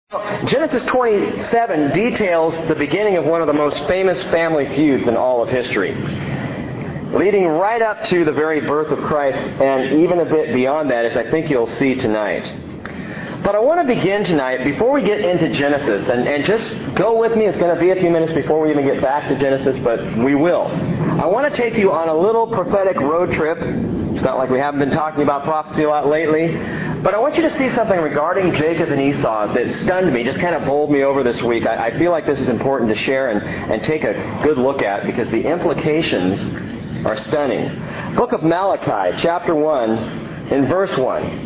Genesis 27 details the beginning of one of the most famous family feuds in all of history, leading right up to the very birth of Christ, and even a bit beyond that, as I think you'll see tonight. But I want to begin tonight, before we get into Genesis, and just go with me. It's going to be a few minutes before we even get back to Genesis, but we will. I want to take you on a little prophetic road trip. It's not like we haven't been talking about prophecy a lot lately, but I want you to see something regarding Jacob and Esau that stunned me, just kind of bowled me over this week. I feel like this is important to share and take a good look at, because the implications are stunning. Book of Malachi, chapter 1, in verse 1.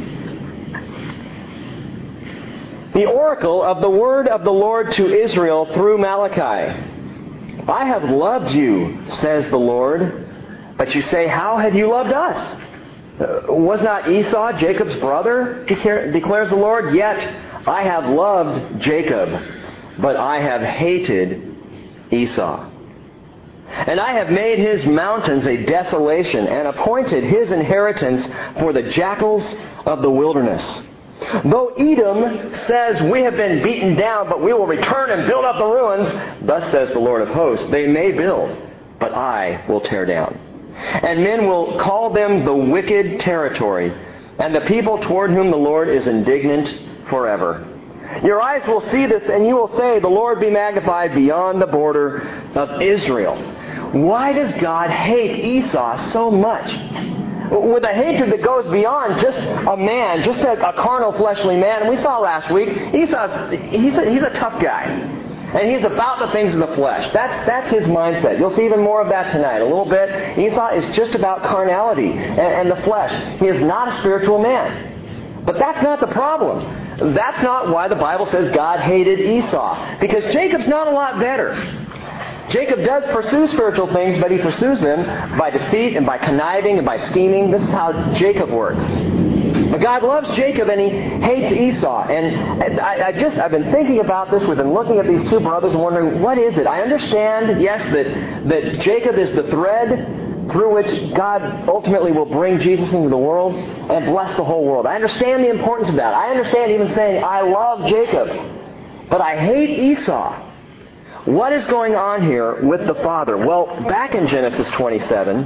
The oracle of the word of the Lord to Israel through Malachi. I have loved you, says the Lord. But you say, how have you loved us? Was not Esau Jacob's brother, declares the Lord? Yet I have loved Jacob, but I have hated Esau. And I have made his mountains a desolation, and appointed his inheritance for the jackals of the wilderness. Though Edom says, we have been beaten down, but we will return and build up the ruins, thus says the Lord of hosts, they may build, but I will tear down. And men will call them the wicked territory, and the people toward whom the Lord is indignant forever. Your eyes will see this, and you will say, the Lord be magnified beyond the border of Israel. Why does God hate Esau so much? With a hatred that goes beyond just a man, just a carnal, fleshly man. And we saw last week, Esau's he's a tough guy. And he's about the things of the flesh. That's his mindset. You'll see even more of that tonight. A little bit. Esau is just about carnality and the flesh. He is not a spiritual man. But that's not the problem. That's not why the Bible says God hated Esau. Because Jacob's not a lot better. Jacob does pursue spiritual things, but he pursues them by deceit and by conniving and by scheming. This is how Jacob works. But God loves Jacob and he hates Esau. And I've been thinking about this. We've been looking at these two brothers and wondering, what is it? I understand, yes, that Jacob is the thread through which God ultimately will bring Jesus into the world and bless the whole world. I understand the importance of that. I understand even saying, I love Jacob, but I hate Esau. What is going on here with the father? Well, back in Genesis 27,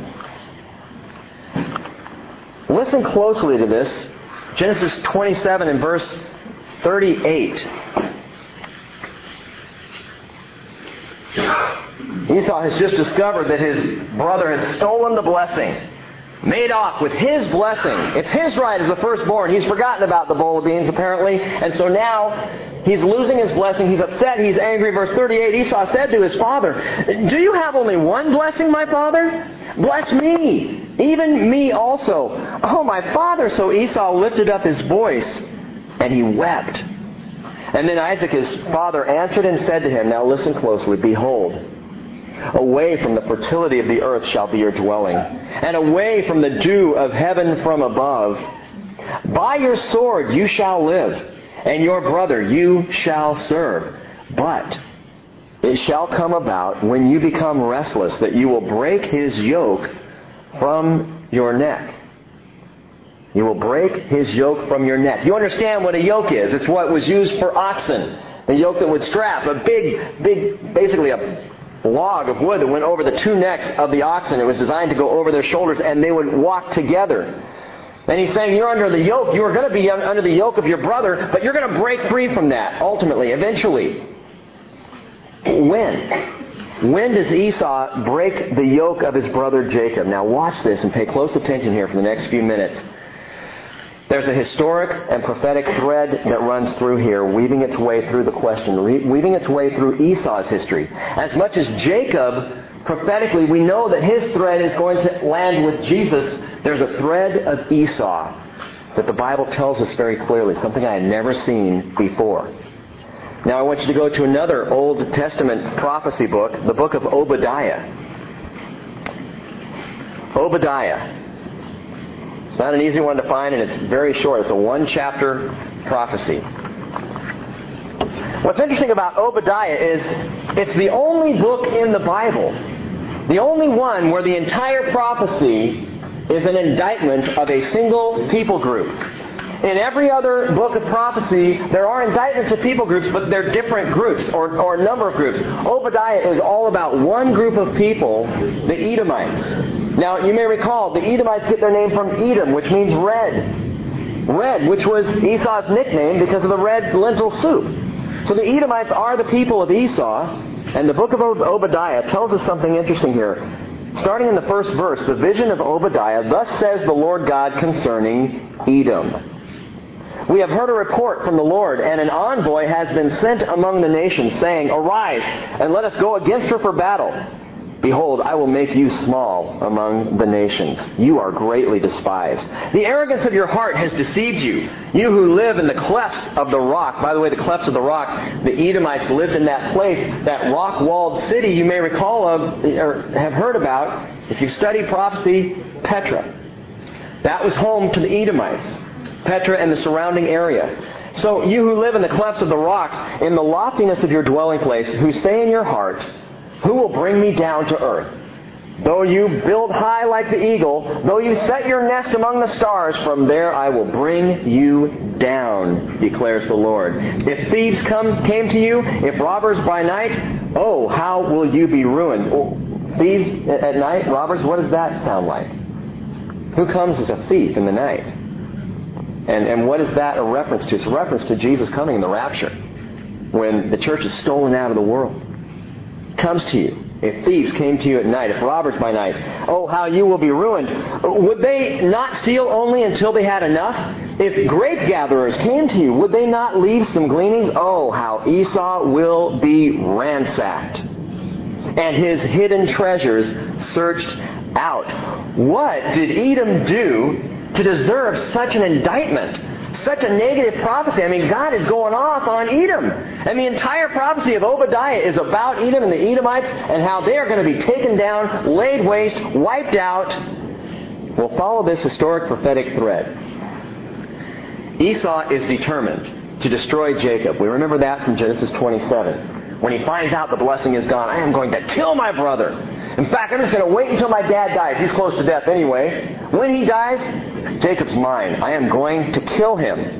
listen closely to this. Genesis 27 and verse 38. Esau has just discovered that his brother had stolen the blessing, made off with his blessing. It's his right as the firstborn. He's forgotten about the bowl of beans, apparently, and so now he's losing his blessing. He's upset. He's angry. Verse 38, Esau said to his father, do you have only one blessing, my father? Bless me, even me also. Oh, my father. So Esau lifted up his voice, and he wept. And then Isaac, his father, answered and said to him, now listen closely, behold, away from the fertility of the earth shall be your dwelling, and away from the dew of heaven from above. By your sword you shall live, and your brother you shall serve. But it shall come about when you become restless that you will break his yoke from your neck. You will break his yoke from your neck. You understand what a yoke is. It's what was used for oxen. A yoke that would strap a big, basically a log of wood that went over the two necks of the oxen. It was designed to go over their shoulders, and they would walk together. And he's saying, you're under the yoke. You are going to be under the yoke of your brother, but you're going to break free from that, ultimately, eventually. When does Esau break the yoke of his brother Jacob? Now watch this and pay close attention here for the next few minutes. There's a historic and prophetic thread that runs through here, weaving its way through the question, weaving its way through Esau's history. As much as Jacob, prophetically, we know that his thread is going to land with Jesus. There's a thread of Esau that the Bible tells us very clearly, something I had never seen before. Now I want you to go to another Old Testament prophecy book, the book of Obadiah. Obadiah. It's not an easy one to find, and it's very short. It's a one-chapter prophecy. What's interesting about Obadiah is it's the only book in the Bible, the only one where the entire prophecy is an indictment of a single people group. in every other book of prophecy, there are indictments of people groups, but they're different groups or a number of groups. Obadiah is all about one group of people, the Edomites. Now, you may recall, the Edomites get their name from Edom, which means red. Red, which was Esau's nickname because of the red lentil soup. So the Edomites are the people of Esau, and the book of Obadiah tells us something interesting here. Starting in the first verse, the vision of Obadiah, thus says the Lord God concerning Edom. We have heard a report from the Lord, and an envoy has been sent among the nations, saying, Arise, and let us go against her for battle. Behold, I will make you small among the nations. You are greatly despised. The arrogance of your heart has deceived you. You who live in the clefts of the rock. By the way, the clefts of the rock, the Edomites lived in that place, that rock-walled city you may recall of, or have heard about, if you study prophecy, Petra. That was home to the Edomites. Petra and the surrounding area. So you who live in the clefts of the rocks, in the loftiness of your dwelling place, who say in your heart, Who will bring me down to earth? Though you build high like the eagle, though you set your nest among the stars, from there I will bring you down, declares the Lord. If thieves came to you, if robbers by night, oh, how will you be ruined? Oh, thieves at night, robbers, what does that sound like? Who comes as a thief in the night? And what is that a reference to? It's a reference to Jesus coming in the rapture, when the church is stolen out of the world. Comes to you. If thieves came to you at night, if robbers by night, oh, how you will be ruined. Would they not steal only until they had enough? If grape gatherers came to you, would they not leave some gleanings? Oh, how Esau will be ransacked, and his hidden treasures searched out. What did Edom do to deserve such an indictment? Such a negative prophecy. I mean, God is going off on Edom. And the entire prophecy of Obadiah is about Edom and the Edomites and how they are going to be taken down, laid waste, wiped out. We'll follow this historic prophetic thread. Esau is determined to destroy Jacob. We remember that from Genesis 27. When he finds out the blessing is gone, I am going to kill my brother. In fact, I'm just going to wait until my dad dies. He's close to death anyway. When he dies, Jacob's mine. I am going to kill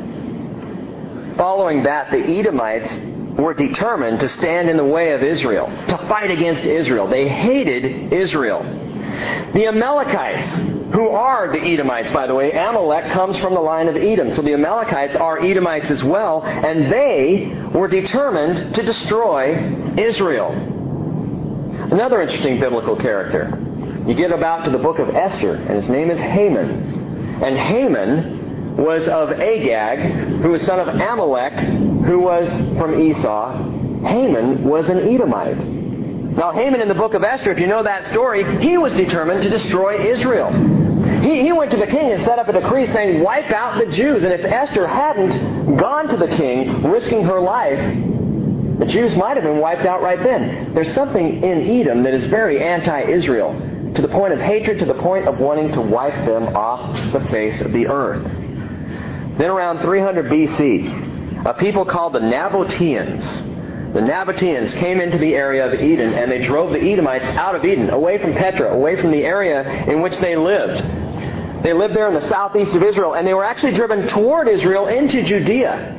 him. Following that, the Edomites were determined to stand in the way of Israel, to fight against Israel. They hated Israel. The Amalekites, who are the Edomites, by the way, Amalek comes from the line of Edom. So the Amalekites are Edomites as well, and they were determined to destroy Israel. Another interesting biblical character. You get about to the book of Esther, and his name is Haman. And Haman was of Agag, who was son of Amalek, who was from Esau. Haman was an Edomite. Now Haman in the book of Esther, if you know that story, he was determined to destroy Israel. He went to the king and set up a decree saying, wipe out the Jews. And if Esther hadn't gone to the king, risking her life, the Jews might have been wiped out right then. There's something in Edom that is very anti-Israel, to the point of hatred, to the point of wanting to wipe them off the face of the earth. Then around 300 BC, a people called the Nabateans. The Nabateans came into the area of Eden, and they drove the Edomites out of Eden, away from Petra, away from the area in which they lived. They lived there in the southeast of Israel, and they were actually driven toward Israel into Judea.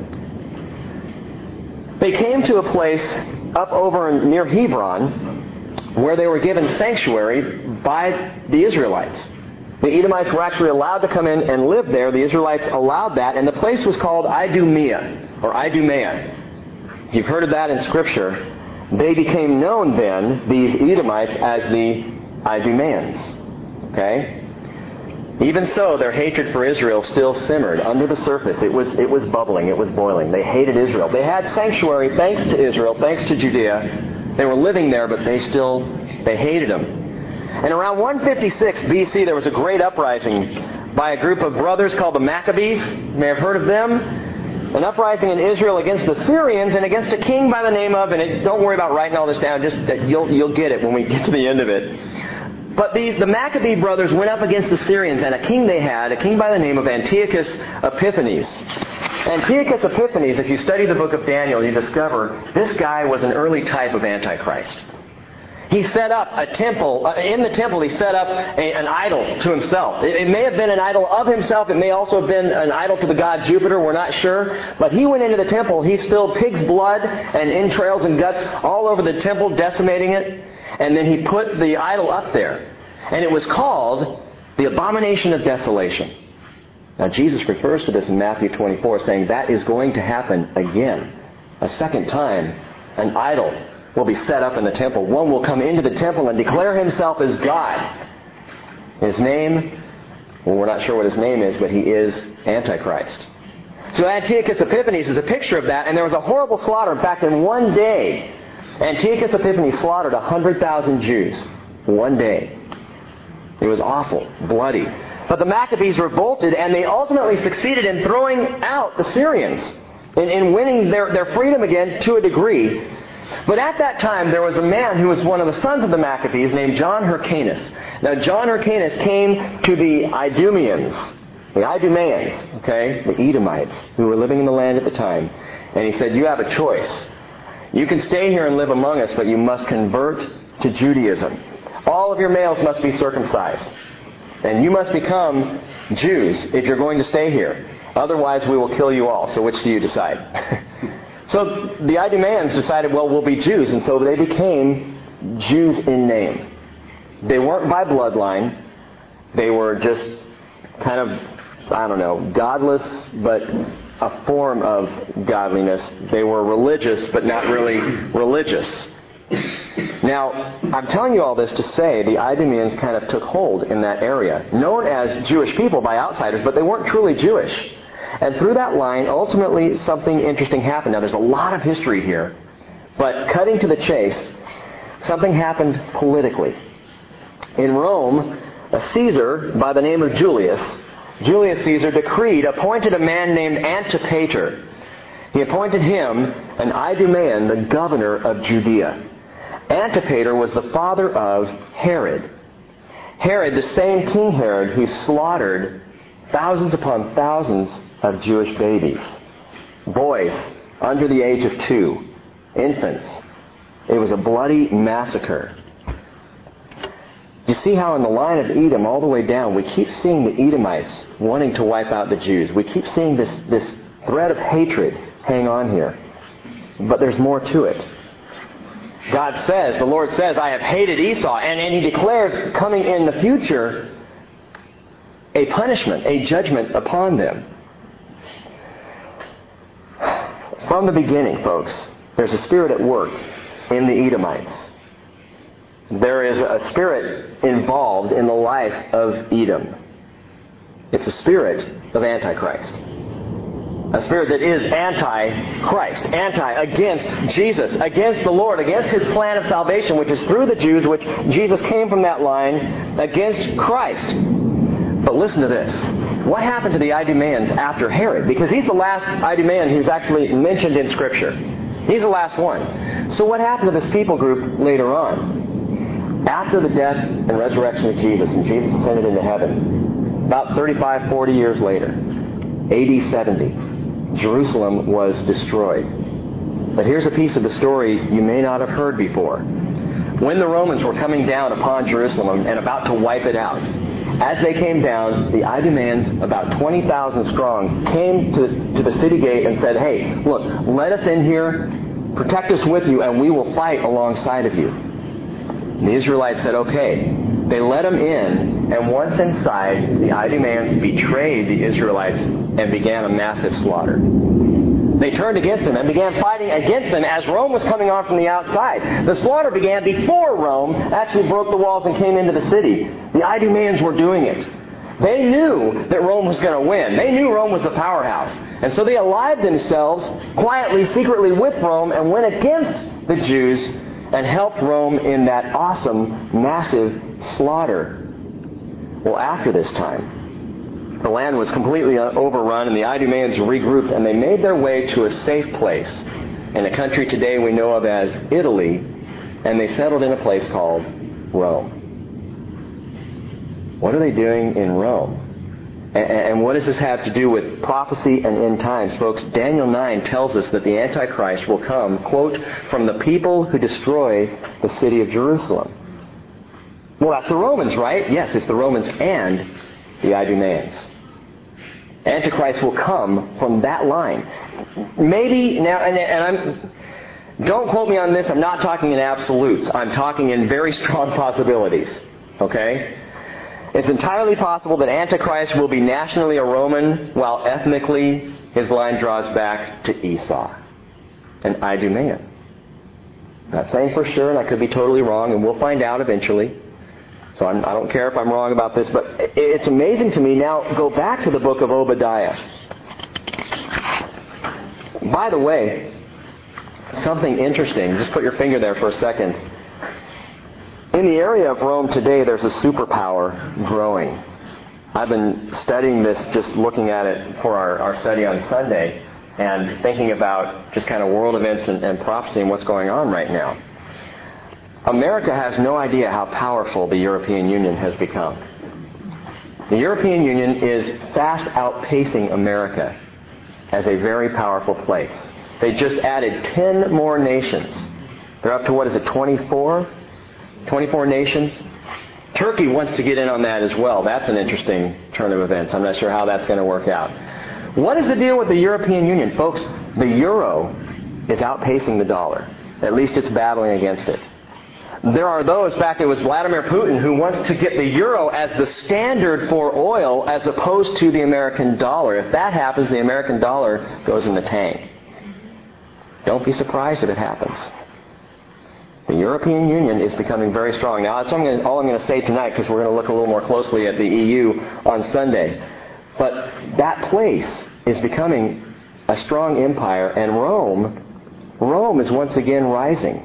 They came to a place up over near Hebron, where they were given sanctuary by the Israelites. The Edomites were actually allowed to come in and live there. The Israelites allowed that, and the place was called Idumea, or Idumea. You've heard of that in Scripture. They became known then, these Edomites, as the Idumeans. Okay? Even so, their hatred for Israel still simmered under the surface. It was bubbling. It was boiling. They hated Israel. They had sanctuary thanks to Israel, thanks to Judea. They were living there, but they hated them. And around 156 BC, there was a great uprising by a group of brothers called the Maccabees. You may have heard of them. An uprising in Israel against the Syrians and against a king by the name of, and don't worry about writing all this down, just you'll get it when we get to the end of it. But the Maccabee brothers went up against the Syrians, and a king by the name of Antiochus Epiphanes. Antiochus Epiphanes, if you study the book of Daniel, you discover this guy was an early type of Antichrist. He set up a temple. In the temple, he set up an idol to himself. It may have been an idol of himself. It may also have been an idol to the god Jupiter. We're not sure. But he went into the temple. He spilled pig's blood and entrails and guts all over the temple, decimating it. And then he put the idol up there. And it was called the abomination of desolation. Now, Jesus refers to this in Matthew 24, saying that is going to happen again. A second time, an idol will be set up in the temple. One will come into the temple and declare himself as God. His name, well, we're not sure what his name is, but he is Antichrist. So Antiochus Epiphanes is a picture of that, and there was a horrible slaughter. In fact, in one day, Antiochus Epiphanes slaughtered 100,000 Jews. One day. It was awful, bloody. But the Maccabees revolted, and they ultimately succeeded in throwing out the Syrians, in winning their freedom again to a degree. But at that time, there was a man who was one of the sons of the Maccabees named John Hyrcanus. Now, John Hyrcanus came to the Idumeans, the Edomites, who were living in the land at the time. And he said, you have a choice. You can stay here and live among us, but you must convert to Judaism. All of your males must be circumcised. And you must become Jews if you're going to stay here. Otherwise, we will kill you all. So which do you decide? So the Idumeans decided, well, we'll be Jews. And so they became Jews in name. They weren't by bloodline. They were just kind of, godless, but a form of godliness. They were religious, but not really religious. Now, I'm telling you all this to say the Idumeans kind of took hold in that area, known as Jewish people by outsiders, but they weren't truly Jewish. And through that line, ultimately, something interesting happened. Now, there's a lot of history here, but cutting to the chase, something happened politically. In Rome, a Caesar by the name of Julius Caesar appointed a man named Antipater. He appointed him, an Idumean, the governor of Judea. Antipater was the father of Herod. Herod, the same King Herod who slaughtered thousands upon thousands of Jewish babies. Boys under the age of 2. Infants. It was a bloody massacre. You see how in the line of Edom all the way down, we keep seeing the Edomites wanting to wipe out the Jews. We keep seeing this thread of hatred hang on here. But there's more to it. God says, the Lord says, I have hated Esau. And He declares coming in the future a punishment, a judgment upon them. From the beginning, folks, there's a spirit at work in the Edomites. There is a spirit involved in the life of Edom. It's a spirit of Antichrist. A spirit that is anti-Christ, against Jesus, against the Lord, against His plan of salvation, which is through the Jews, which Jesus came from that line, against Christ. But listen to this. What happened to the Idumeans after Herod? Because he's the last Idumean who's actually mentioned in Scripture. He's the last one. So what happened to this people group later on? After the death and resurrection of Jesus, and Jesus ascended into heaven, about 35, 40 years later, AD 70, Jerusalem was destroyed. But here's a piece of the story you may not have heard before. When the Romans were coming down upon Jerusalem and about to wipe it out, as they came down, the Idumeans, about 20,000 strong, came to the city gate and said, hey, look, let us in here, protect us with you, and we will fight alongside of you. And the Israelites said, okay. They let them in, and once inside, the Idumeans betrayed the Israelites and began a massive slaughter. They turned against them and began fighting against them as Rome was coming on from the outside. The slaughter began before Rome actually broke the walls and came into the city. The Idumeans were doing it. They knew that Rome was going to win. They knew Rome was the powerhouse. And so they allied themselves quietly, secretly with Rome and went against the Jews and helped Rome in that awesome, massive slaughter. Well, after this time, the land was completely overrun, and the Idumeans regrouped, and they made their way to a safe place in a country today we know of as Italy, and they settled in a place called Rome. What are they doing in Rome? And what does this have to do with prophecy and end times, folks? Daniel 9 tells us that the Antichrist will come, quote, from the people who destroy the city of Jerusalem. Well, that's the Romans, right? Yes, it's the Romans and the Idumeans. Antichrist will come from that line. Maybe now, don't quote me on this. I'm not talking in absolutes. I'm talking in very strong possibilities. Okay? It's entirely possible that Antichrist will be nationally a Roman, while ethnically his line draws back to Esau, an Idumean. Not saying for sure, and I could be totally wrong, and we'll find out eventually. So I don't care if I'm wrong about this, but it's amazing to me. Now, go back to the book of Obadiah. By the way, something interesting. Just put your finger there for a second. In the area of Rome today, there's a superpower growing. I've been studying this, just looking at it for our study on Sunday, and thinking about just kind of world events and prophecy and what's going on right now. America has no idea how powerful the European Union has become. The European Union is fast outpacing America as a very powerful place. They just added 10 more nations. They're up to, 24? 24 nations? Turkey wants to get in on that as well. That's an interesting turn of events. I'm not sure how that's going to work out. What is the deal with the European Union? Folks, the euro is outpacing the dollar. At least it's battling against it. There are those, in fact, it was Vladimir Putin who wants to get the euro as the standard for oil as opposed to the American dollar. If that happens, the American dollar goes in the tank. Don't be surprised if it happens. The European Union is becoming very strong. Now, that's all I'm going to say tonight, because we're going to look a little more closely at the EU on Sunday. But that place is becoming a strong empire, and Rome is once again rising.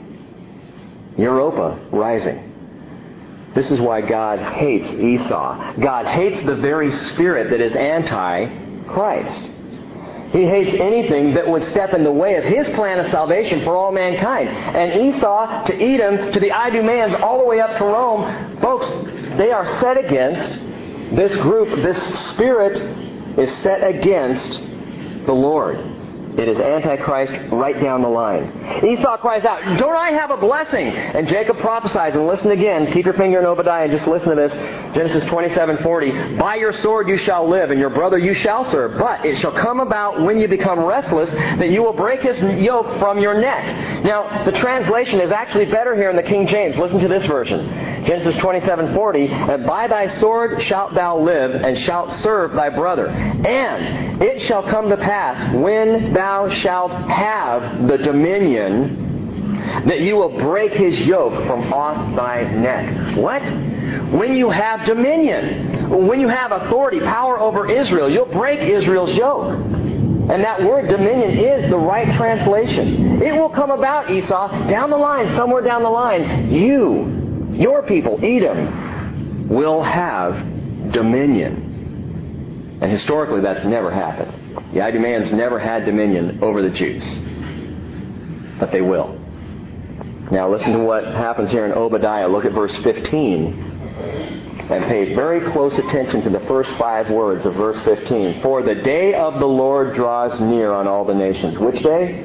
Europa rising. This is why God hates Esau. God hates the very spirit that is anti-Christ. He hates anything that would step in the way of His plan of salvation for all mankind. And Esau, to Edom, to the Idumeans, all the way up to Rome, folks, they are set against this group. This spirit is set against the Lord. It is Antichrist right down the line. Esau cries out, "Don't I have a blessing?" And Jacob prophesies, and listen again. Keep your finger in Obadiah and just listen to this. Genesis 27:40. "By your sword you shall live, and your brother you shall serve. But it shall come about when you become restless that you will break his yoke from your neck." Now, the translation is actually better here in the King James. Listen to this version. Genesis 27:40. "And by thy sword shalt thou live, and shalt serve thy brother. And it shall come to pass when thou shalt have the dominion, that you will break his yoke from off thy neck." What? When you have dominion, when you have authority, power over Israel, you'll break Israel's yoke. And that word dominion is the right translation. It will come about, Esau, down the line, somewhere down the line, your people, Edom, will have dominion. And historically, that's never happened. The Idumeans never had dominion over the Jews. But they will. Now listen to what happens here in Obadiah. Look at verse 15. And pay very close attention to the first 5 words of verse 15. "For the day of the Lord draws near on all the nations." Which day?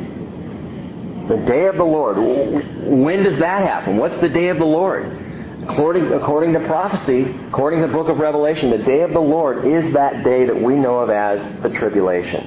The day of the Lord. When does that happen? What's the day of the Lord? According to prophecy, according to the book of Revelation, the day of the Lord is that day that we know of as the tribulation.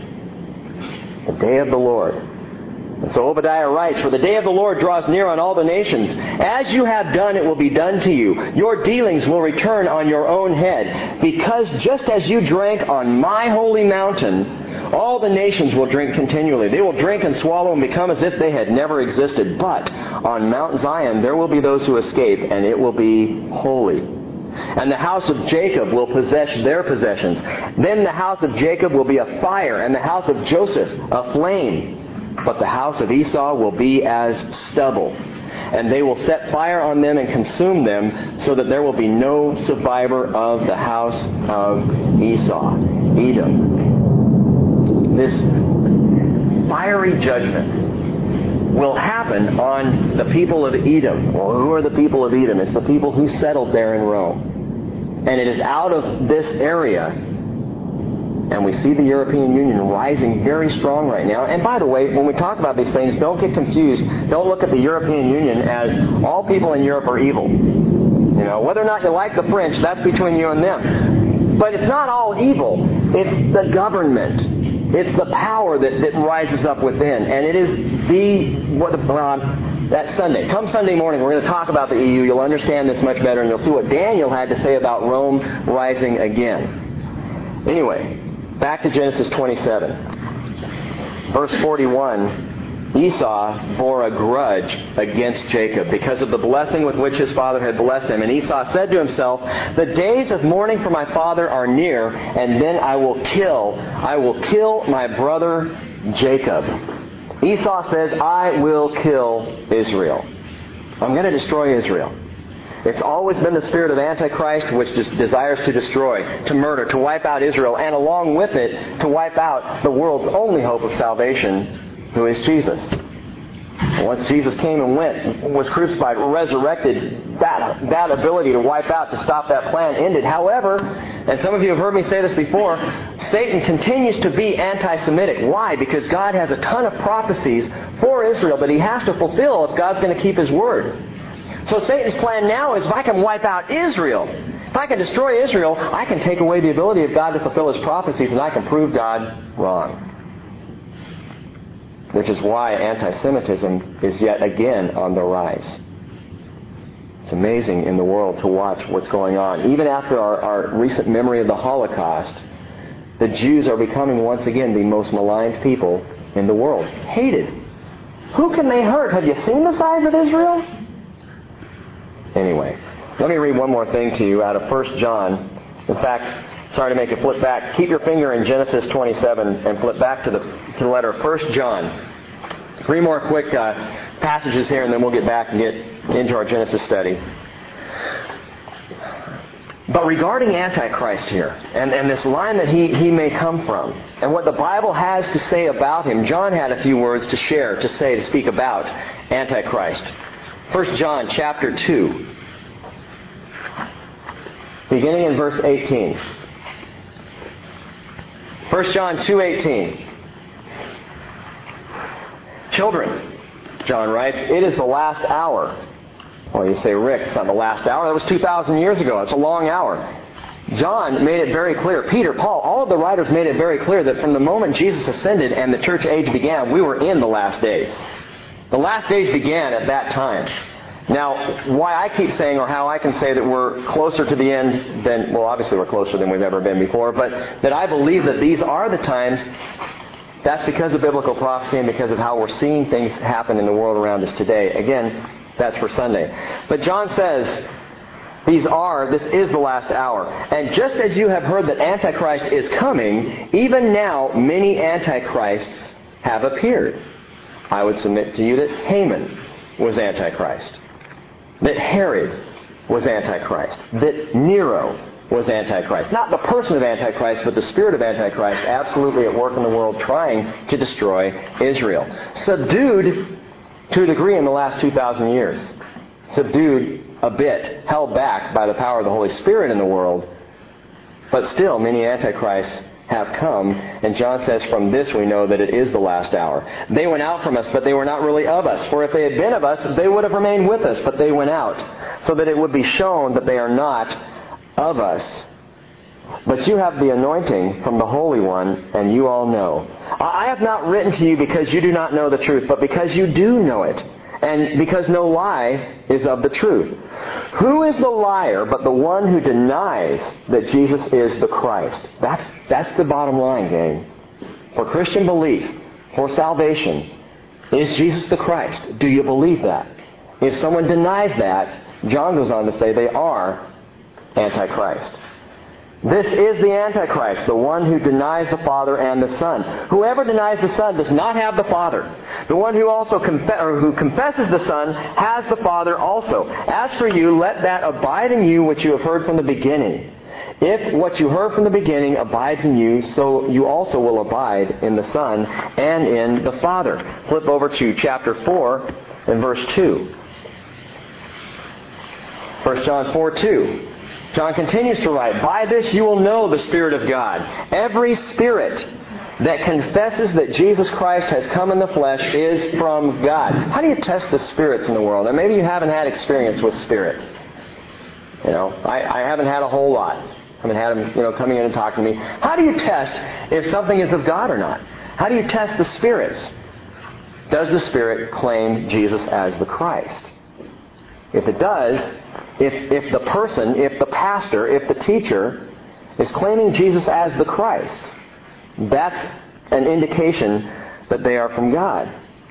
The day of the Lord. And so Obadiah writes, "For the day of the Lord draws near on all the nations. As you have done, it will be done to you. Your dealings will return on your own head. Because just as you drank on my holy mountain, all the nations will drink continually. They will drink and swallow and become as if they had never existed. But on Mount Zion there will be those who escape, and it will be holy. And the house of Jacob will possess their possessions. Then the house of Jacob will be a fire, and the house of Joseph a flame. But the house of Esau will be as stubble. And they will set fire on them and consume them, so that there will be no survivor of the house of Esau." Edom. This fiery judgment will happen on the people of Edom. Well, who are the people of Edom? It's the people who settled there in Rome. And it is out of this area And we see the European Union rising very strong right now. And by the way, when we talk about these things, don't get confused. Don't look at the European Union as all people in Europe are evil. You know, whether or not you like the French, that's between you and them. But it's not all evil. It's the government. It's the power that rises up within. And it is that Sunday. Come Sunday morning, we're going to talk about the EU. You'll understand this much better, and you'll see what Daniel had to say about Rome rising again. Anyway, back to Genesis 27. Verse 41, Esau bore a grudge against Jacob because of the blessing with which his father had blessed him. And Esau said to himself, "The days of mourning for my father are near, and then I will kill my brother Jacob." Esau says, "I will kill Israel. I'm going to destroy Israel." It's always been the spirit of Antichrist which just desires to destroy, to murder, to wipe out Israel, and along with it, to wipe out the world's only hope of salvation, who is Jesus. And once Jesus came and went, was crucified, resurrected, that ability to wipe out, to stop that plan ended. However, and some of you have heard me say this before, Satan continues to be anti-Semitic. Why? Because God has a ton of prophecies for Israel that he has to fulfill if God's going to keep his word. So Satan's plan now is, if I can wipe out Israel, if I can destroy Israel, I can take away the ability of God to fulfill his prophecies, and I can prove God wrong. Which is why anti-Semitism is yet again on the rise. It's amazing in the world to watch what's going on. Even after our recent memory of the Holocaust, the Jews are becoming once again the most maligned people in the world. Hated. Who can they hurt? Have you seen the size of Israel? Anyway, let me read one more thing to you out of 1 John. In fact, sorry to make you flip back. Keep your finger in Genesis 27 and flip back to the letter of 1 John. 3 more quick passages here, and then we'll get back and get into our Genesis study. But regarding Antichrist here, and this line that he may come from, and what the Bible has to say about him, John had a few words to share, to speak about Antichrist. 1 John chapter 2, beginning in verse 18. 1 John 2:18. "Children," John writes, "it is the last hour." Well, you say, "Rick, it's not the last hour. That was 2,000 years ago. It's a long hour." John made it very clear. Peter, Paul, all of the writers made it very clear that from the moment Jesus ascended and the church age began, we were in the last days. The last days began at that time. Now, why I keep saying, or how I can say that we're closer to the end than, well, obviously we're closer than we've ever been before, but that I believe that these are the times, that's because of biblical prophecy and because of how we're seeing things happen in the world around us today. Again, that's for Sunday. But John says, this is the last hour. "And just as you have heard that Antichrist is coming, even now many Antichrists have appeared." I would submit to you that Haman was Antichrist. That Herod was Antichrist. That Nero was Antichrist. Not the person of Antichrist, but the spirit of Antichrist absolutely at work in the world trying to destroy Israel. Subdued to a degree in the last 2,000 years. Subdued a bit, held back by the power of the Holy Spirit in the world. But still, many Antichrists have come, and John says, "From this we know that it is the last hour. They went out from us, but they were not really of us. For if they had been of us, they would have remained with us, but they went out, so that it would be shown that they are not of us. But you have the anointing from the Holy One, and you all know. I have not written to you because you do not know the truth, but because you do know it, and because no lie is of the truth. Who is the liar but the one who denies that Jesus is the Christ?" That's the bottom line, gang. For Christian belief, for salvation, is Jesus the Christ? Do you believe that? If someone denies that, John goes on to say they are Antichrist. This is the Antichrist, the one who denies the Father and the Son. Whoever denies the Son does not have the Father. The one who also who confesses the Son has the Father also. As for you, let that abide in you which you have heard from the beginning. If what you heard from the beginning abides in you, so you also will abide in the Son and in the Father. Flip over to chapter 4 and verse 2. 1 John 4:2. John continues to write, "By this you will know the Spirit of God. Every spirit that confesses that Jesus Christ has come in the flesh is from God." How do you test the spirits in the world? And maybe you haven't had experience with spirits. I haven't had a whole lot. I haven't had them, coming in and talking to me. How do you test if something is of God or not? How do you test the spirits? Does the Spirit claim Jesus as the Christ? If it does, if the person, if the pastor, if the teacher is claiming Jesus as the Christ, that's an indication that they are from God.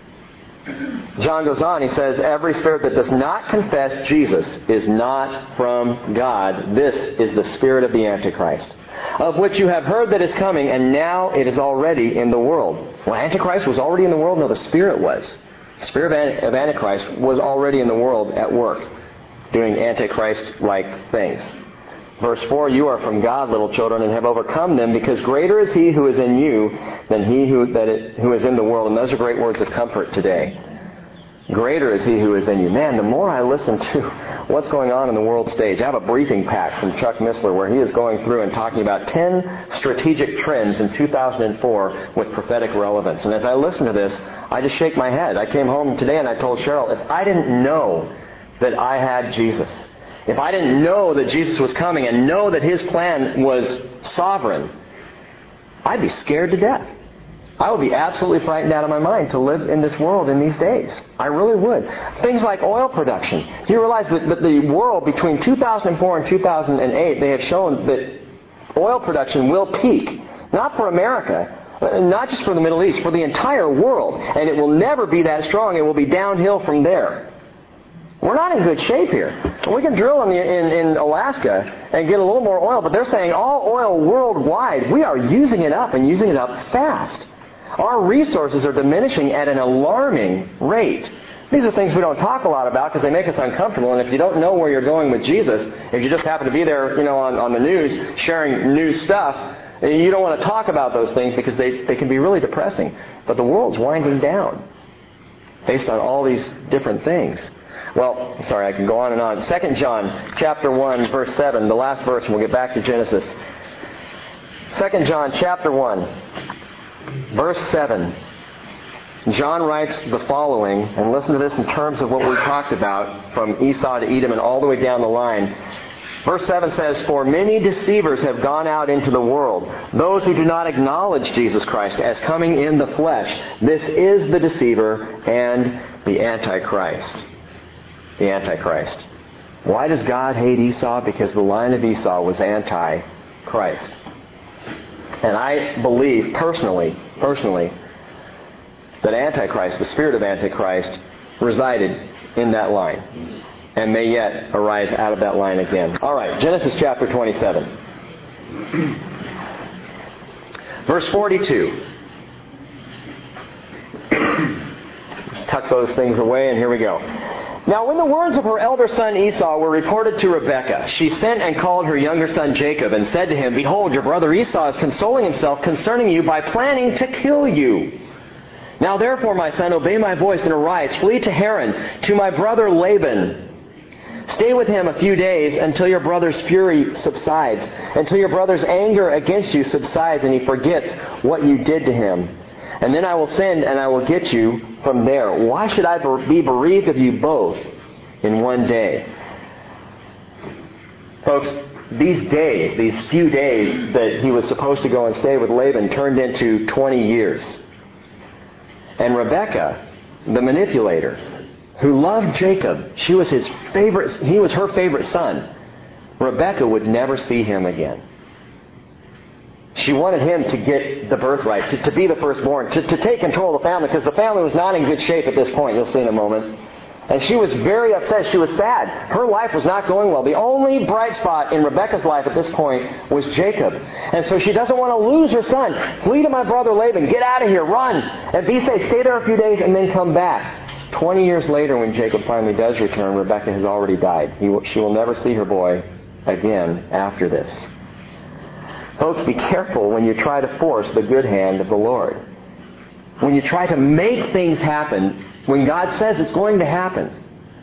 John goes on, he says, "Every spirit that does not confess Jesus is not from God. This is the spirit of the Antichrist, of which you have heard that is coming, and now it is already in the world." Well, Antichrist was already in the world? No, the Spirit was. The spirit of Antichrist was already in the world at work, doing Antichrist-like things. Verse 4, "You are from God, little children, and have overcome them, because greater is He who is in you than he who is in the world." And those are great words of comfort today. Greater is He who is in you. Man, the more I listen to what's going on in the world stage, I have a briefing pack from Chuck Missler where he is going through and talking about 10 strategic trends in 2004 with prophetic relevance. And as I listen to this, I just shake my head. I came home today and I told Cheryl, if I didn't know that I had Jesus, if I didn't know that Jesus was coming and know that His plan was sovereign, I'd be scared to death. I would be absolutely frightened out of my mind to live in this world in these days. I really would. Things like oil production. Do you realize that the world between 2004 and 2008, they have shown that oil production will peak. Not for America, not just for the Middle East, for the entire world. And it will never be that strong. It will be downhill from there. We're not in good shape here. We can drill in Alaska and get a little more oil, but they're saying all oil worldwide, we are using it up and using it up fast. Our resources are diminishing at an alarming rate. These are things we don't talk a lot about because they make us uncomfortable, and if you don't know where you're going with Jesus, if you just happen to be there, on the news, sharing news stuff, you don't want to talk about those things because they can be really depressing. But the world's winding down based on all these different things. Well, sorry, I can go on and on. 2 John chapter 1, verse 7, the last verse, and we'll get back to Genesis. 2 John chapter 1, verse 7. John writes the following, and listen to this in terms of what we talked about from Esau to Edom and all the way down the line. Verse 7 says, "For many deceivers have gone out into the world, those who do not acknowledge Jesus Christ as coming in the flesh. This is the deceiver and the Antichrist." The Antichrist. Why does God hate Esau? Because the line of Esau was anti-Christ. And I believe personally, that Antichrist, the spirit of Antichrist, resided in that line and may yet arise out of that line again. All right, Genesis chapter 27. Verse 42. Tuck those things away, and here we go. "Now when the words of her elder son Esau were reported to Rebekah, she sent and called her younger son Jacob and said to him, 'Behold, your brother Esau is consoling himself concerning you by planning to kill you. Now therefore, my son, obey my voice and arise, flee to Haran, to my brother Laban. Stay with him a few days until your brother's fury subsides, until your brother's anger against you subsides and he forgets what you did to him. And then I will send and I will get you from there. Why should I be bereaved of you both in one day?'" Folks, these few days that he was supposed to go and stay with Laban turned into 20 years. And Rebekah, the manipulator, who loved Jacob, he was her favorite son. Rebekah would never see him again. She wanted him to get the birthright, to be the firstborn, to take control of the family, because the family was not in good shape at this point, you'll see in a moment. And she was very upset. She was sad. Her life was not going well. The only bright spot in Rebekah's life at this point was Jacob. And so she doesn't want to lose her son. "Flee to my brother Laban. Get out of here. Run. And be safe. Stay there a few days and then come back." 20 years later, when Jacob finally does return, Rebekah has already died. She will never see her boy again after this. Folks, be careful when you try to force the good hand of the Lord. When you try to make things happen when God says it's going to happen.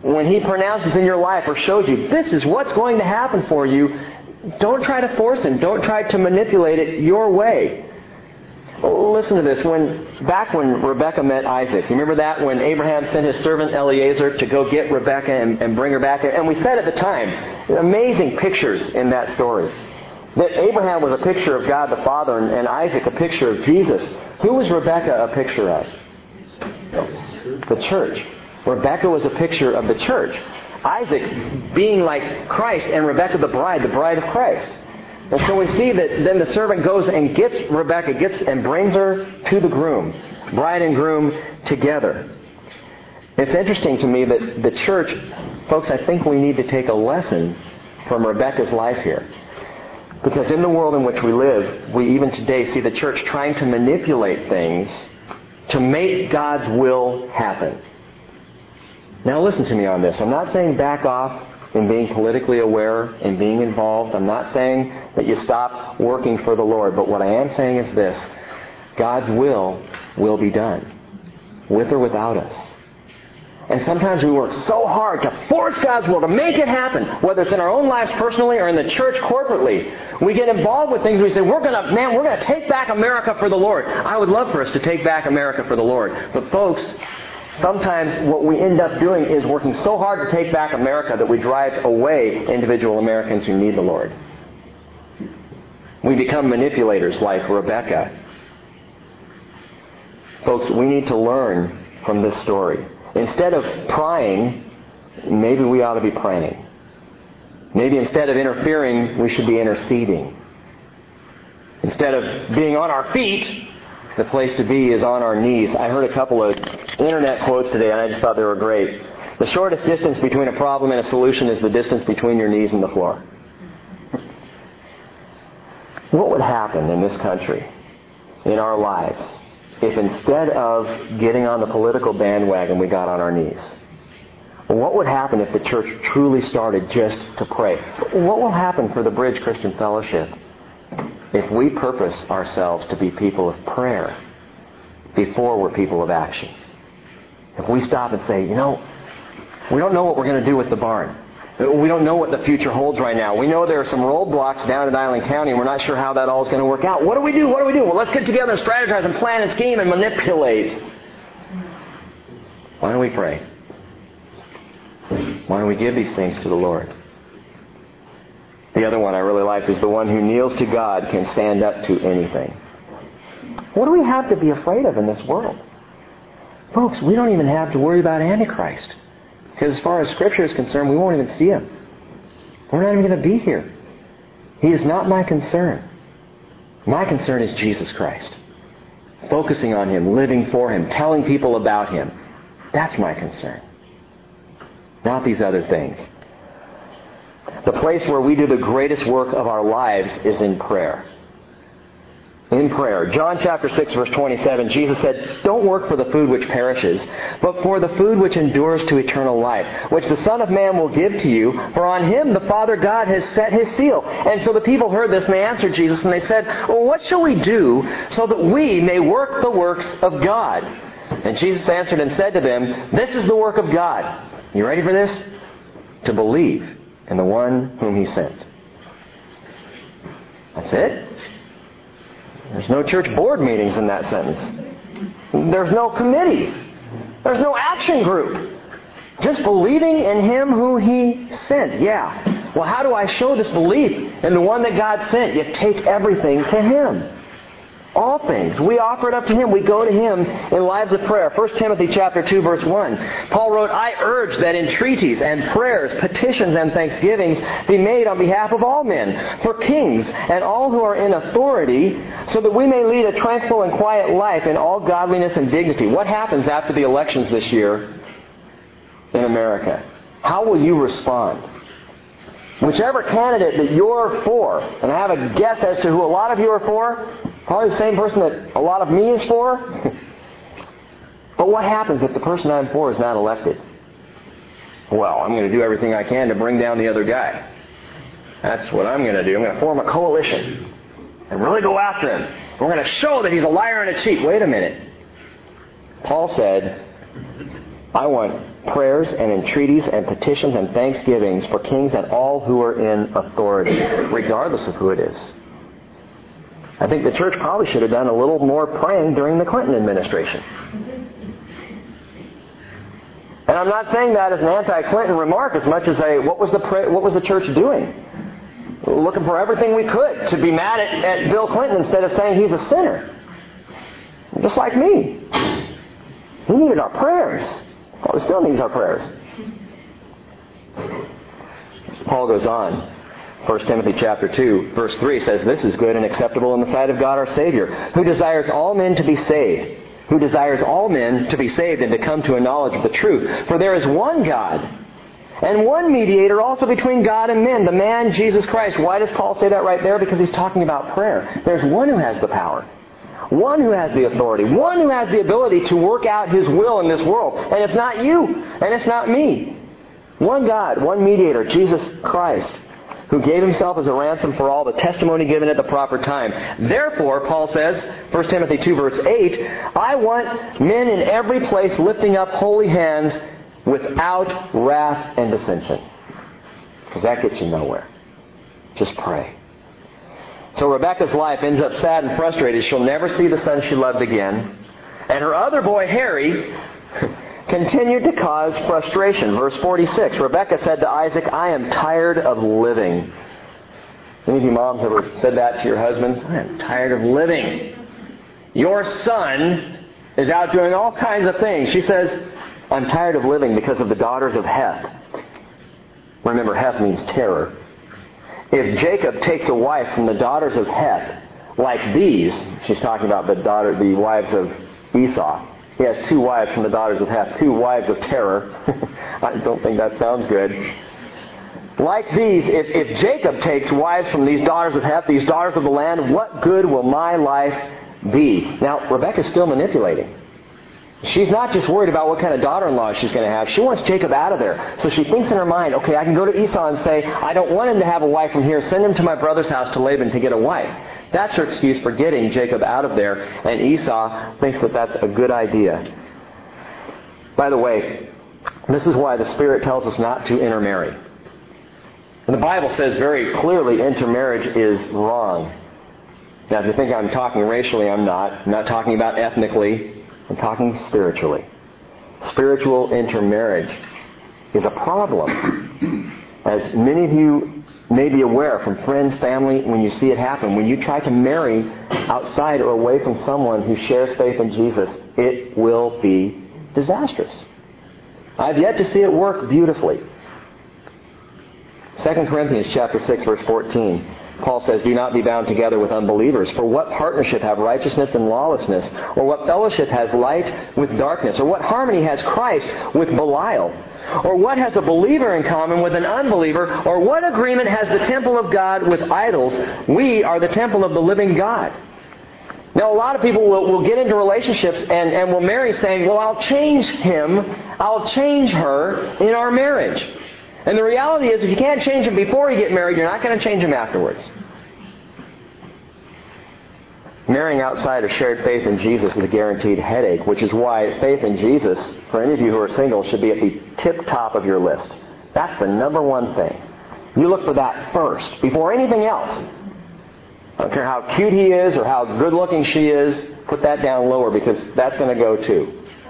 when He pronounces in your life or shows you this is what's going to happen for you, don't try to force Him. Don't try to manipulate it your way. Listen to this. Back when Rebekah met Isaac, you remember that when Abraham sent his servant Eliezer to go get Rebekah and bring her back? And we said at the time, amazing pictures in that story. That Abraham was a picture of God the Father and Isaac a picture of Jesus. Who was Rebekah a picture of? The church. Rebekah was a picture of the church. Isaac being like Christ and Rebekah the bride of Christ. And so we see that then the servant goes and gets Rebekah, and brings her to the groom. Bride and groom together. It's interesting to me that the church, folks, I think we need to take a lesson from Rebekah's life here. Because in the world in which we live, we even today see the church trying to manipulate things to make God's will happen. Now listen to me on this. I'm not saying back off in being politically aware and being involved. I'm not saying that you stop working for the Lord. But what I am saying is this. God's will be done. With or without us. And sometimes we work so hard to force God's will, to make it happen. Whether it's in our own lives personally or in the church corporately. We get involved with things. We say, we're going to take back America for the Lord. I would love for us to take back America for the Lord. But folks, sometimes what we end up doing is working so hard to take back America that we drive away individual Americans who need the Lord. We become manipulators like Rebekah. Folks, we need to learn from this story. Instead of prying, maybe we ought to be praying. Maybe instead of interfering, we should be interceding. Instead of being on our feet, the place to be is on our knees. I heard a couple of internet quotes today, and I just thought they were great. The shortest distance between a problem and a solution is the distance between your knees and the floor. What would happen in this country, in our lives, if instead of getting on the political bandwagon, we got on our knees? What would happen if the church truly started just to pray? What will happen for the Bridge Christian Fellowship if we purpose ourselves to be people of prayer before we're people of action? If we stop and say, we don't know what we're going to do with the barn. We don't know what the future holds right now. We know there are some roadblocks down in Island County, and we're not sure how that all is going to work out. What do we do? Well, let's get together and strategize and plan and scheme and manipulate. Why don't we pray? Why don't we give these things to the Lord? The other one I really liked is the one who kneels to God can stand up to anything. What do we have to be afraid of in this world? Folks, we don't even have to worry about Antichrist. Because as far as Scripture is concerned, we won't even see Him. We're not even going to be here. He is not my concern. My concern is Jesus Christ. Focusing on Him, living for Him, telling people about Him. That's my concern. Not these other things. The place where we do the greatest work of our lives is in prayer. In prayer. John chapter 6, verse 27, Jesus said, "Don't work for the food which perishes, but for the food which endures to eternal life, which the Son of Man will give to you, for on Him the Father God has set His seal." And so the people heard this, and they answered Jesus, and they said, "Well, what shall we do so that we may work the works of God?" And Jesus answered and said to them, "This is the work of God." You ready for this? To believe in the one whom He sent. That's it. There's no church board meetings in that sentence. There's no committees. There's no action group. Just believing in Him who He sent. Yeah. Well, how do I show this belief in the one that God sent? You take everything to Him. All things. We offer it up to Him. We go to Him in lives of prayer. 1 Timothy chapter 2, verse 1. Paul wrote, "I urge that entreaties and prayers, petitions and thanksgivings be made on behalf of all men, for kings and all who are in authority, so that we may lead a tranquil and quiet life in all godliness and dignity." What happens after the elections this year in America? How will you respond? Whichever candidate that you're for, and I have a guess as to who a lot of you are for, probably the same person that a lot of me is for. But what happens if the person I'm for is not elected? Well, I'm going to do everything I can to bring down the other guy. That's what I'm going to do. I'm going to form a coalition and really go after him. We're going to show that he's a liar and a cheat. Wait a minute. Paul said, I want prayers and entreaties and petitions and thanksgivings for kings and all who are in authority, regardless of who it is. I think the church probably should have done a little more praying during the Clinton administration. And I'm not saying that as an anti-Clinton remark as much as what was the church doing? Looking for everything we could to be mad at Bill Clinton instead of saying he's a sinner. Just like me. He needed our prayers. Well, he still needs our prayers. Paul goes on. 1 Timothy chapter 2, verse 3 says, "This is good and acceptable in the sight of God our Savior, who desires all men to be saved, and to come to a knowledge of the truth. For there is one God, and one mediator also between God and men, the man Jesus Christ." Why does Paul say that right there? Because he's talking about prayer. There's one who has the power, one who has the authority, one who has the ability to work out His will in this world. And it's not you, and it's not me. One God, one mediator, Jesus Christ, who gave Himself as a ransom for all, the testimony given at the proper time. Therefore, Paul says, 1 Timothy 2 verse 8, "I want men in every place lifting up holy hands without wrath and dissension." Because that gets you nowhere. Just pray. So Rebekah's life ends up sad and frustrated. She'll never see the son she loved again. And her other boy, Harry, continued to cause frustration. Verse 46, Rebekah said to Isaac, "I am tired of living." Any of you moms ever said that to your husbands? "I am tired of living. Your son is out doing all kinds of things." She says, "I'm tired of living because of the daughters of Heth." Remember, Heth means terror. If Jacob takes a wife from the daughters of Heth, like these, she's talking about the wives of Esau. He has two wives from the daughters of Heth, two wives of terror. I don't think that sounds good. Like these, if Jacob takes wives from these daughters of Heth, these daughters of the land, what good will my life be? Now, Rebekah's still manipulating. She's not just worried about what kind of daughter-in-law she's going to have. She wants Jacob out of there. So she thinks in her mind, okay, I can go to Esau and say, "I don't want him to have a wife from here. Send him to my brother's house to Laban to get a wife." That's her excuse for getting Jacob out of there. And Esau thinks that that's a good idea. By the way, this is why the Spirit tells us not to intermarry. And the Bible says very clearly intermarriage is wrong. Now, if you think I'm talking racially, I'm not. I'm not talking about ethnically. I'm talking spiritually. Spiritual intermarriage is a problem. As many of you may be aware from friends, family, when you see it happen, when you try to marry outside or away from someone who shares faith in Jesus, it will be disastrous. I've yet to see it work beautifully. 2 Corinthians chapter 6, verse 14. Paul says, "Do not be bound together with unbelievers. For what partnership have righteousness and lawlessness? Or what fellowship has light with darkness? Or what harmony has Christ with Belial? Or what has a believer in common with an unbeliever? Or what agreement has the temple of God with idols? We are the temple of the living God." Now, a lot of people will get into relationships and will marry saying, "Well, I'll change him, I'll change her in our marriage." And the reality is, if you can't change him before you get married, you're not going to change him afterwards. Marrying outside of shared faith in Jesus is a guaranteed headache, which is why faith in Jesus, for any of you who are single, should be at the tip top of your list. That's the number one thing. You look for that first, before anything else. I don't care how cute he is or how good looking she is, put that down lower because that's going to go too.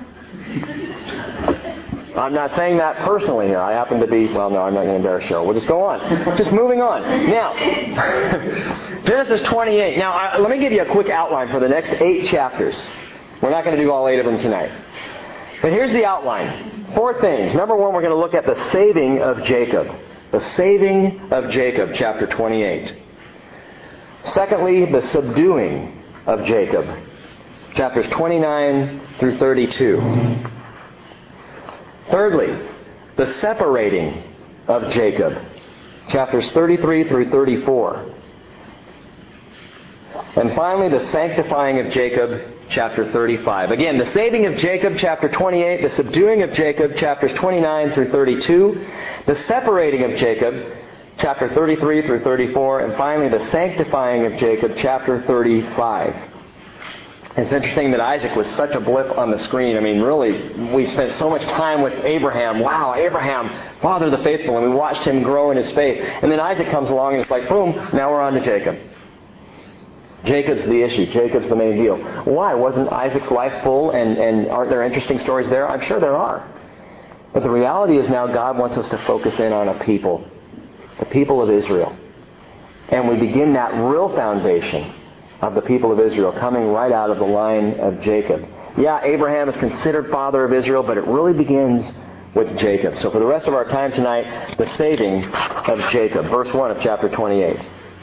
I'm not saying that personally here. I happen to be, well, no, I'm not going to embarrass Cheryl. We'll just go on. Just moving on. Now, Genesis 28. Now, let me give you a quick outline for the next 8 chapters. We're not going to do all 8 of them tonight. But here's the outline. 4 things. Number 1, we're going to look at the saving of Jacob. The saving of Jacob, chapter 28. Secondly, the subduing of Jacob, chapters 29 through 32. Thirdly, the separating of Jacob, chapters 33 through 34. And finally, the sanctifying of Jacob, chapter 35. Again, the saving of Jacob, chapter 28, the subduing of Jacob, chapters 29 through 32, the separating of Jacob, chapter 33 through 34, and finally, the sanctifying of Jacob, chapter 35. It's interesting that Isaac was such a blip on the screen. I mean, really, we spent so much time with Abraham. Wow, Abraham, father of the faithful, and we watched him grow in his faith. And then Isaac comes along and it's like, boom, now we're on to Jacob. Jacob's the issue. Jacob's the main deal. Why? Wasn't Isaac's life full and aren't there interesting stories there? I'm sure there are. But the reality is now God wants us to focus in on a people. The people of Israel. And we begin that real foundation of the people of Israel coming right out of the line of Jacob. Yeah, Abraham is considered father of Israel, but it really begins with Jacob. So for the rest of our time tonight, the saving of Jacob. Verse 1 of chapter 28.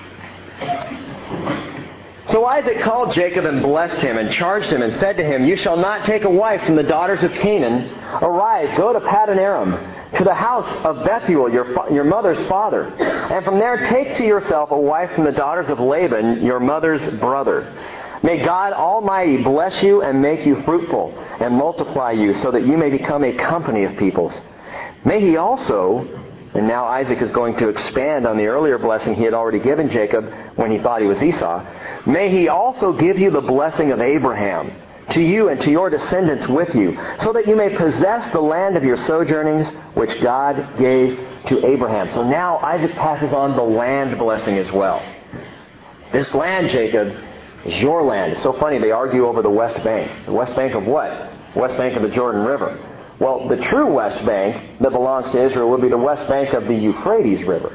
So Isaac called Jacob and blessed him and charged him and said to him, "You shall not take a wife from the daughters of Canaan. Arise, go to Paddan Aram, to the house of Bethuel, your mother's father. And from there take to yourself a wife from the daughters of Laban, your mother's brother. May God Almighty bless you and make you fruitful and multiply you so that you may become a company of peoples. May He also," and now Isaac is going to expand on the earlier blessing he had already given Jacob when he thought he was Esau. "May He also give you the blessing of Abraham, to you and to your descendants with you, so that you may possess the land of your sojournings, which God gave to Abraham." So now Isaac passes on the land blessing as well. This land, Jacob, is your land. It's so funny, they argue over the West Bank. The West Bank of what? West Bank of the Jordan River. Well, the true West Bank that belongs to Israel would be the West Bank of the Euphrates River.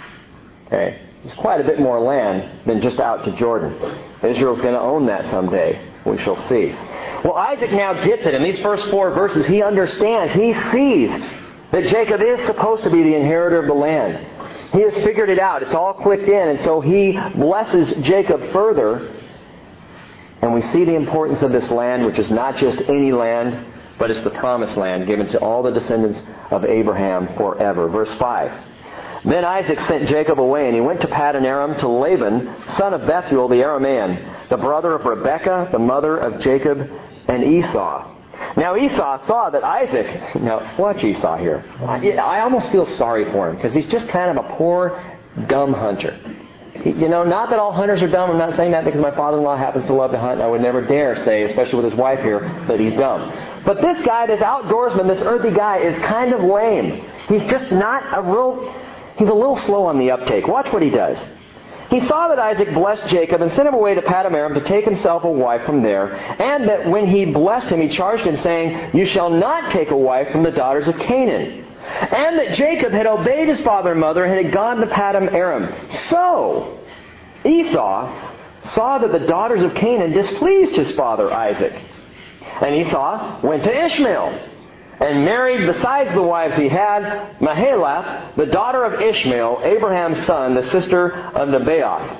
Okay? There's quite a bit more land than just out to Jordan. Israel's going to own that someday. We shall see. Well, Isaac now gets it. In these first 4 verses, he understands. He sees that Jacob is supposed to be the inheritor of the land. He has figured it out. It's all clicked in. And so he blesses Jacob further. And we see the importance of this land, which is not just any land, but it's the promised land given to all the descendants of Abraham forever. Verse 5. Then Isaac sent Jacob away, and he went to Paddan Aram to Laban, son of Bethuel the Aramean, the brother of Rebekah, the mother of Jacob and Esau. Now Esau saw that Isaac... Now, watch Esau here. I almost feel sorry for him, because he's just kind of a poor, dumb hunter. Not that all hunters are dumb. I'm not saying that because my father-in-law happens to love to hunt. I would never dare say, especially with his wife here, that he's dumb. But this guy, this outdoorsman, this earthy guy, is kind of lame. He's just not a real... He's a little slow on the uptake. Watch what he does. He saw that Isaac blessed Jacob and sent him away to Paddan Aram to take himself a wife from there, and that when he blessed him, he charged him, saying, "You shall not take a wife from the daughters of Canaan." And that Jacob had obeyed his father and mother and had gone to Paddan Aram. So Esau saw that the daughters of Canaan displeased his father Isaac. And Esau went to Ishmael and married, besides the wives he had, Mahalath, the daughter of Ishmael, Abraham's son, the sister of Nebaioth.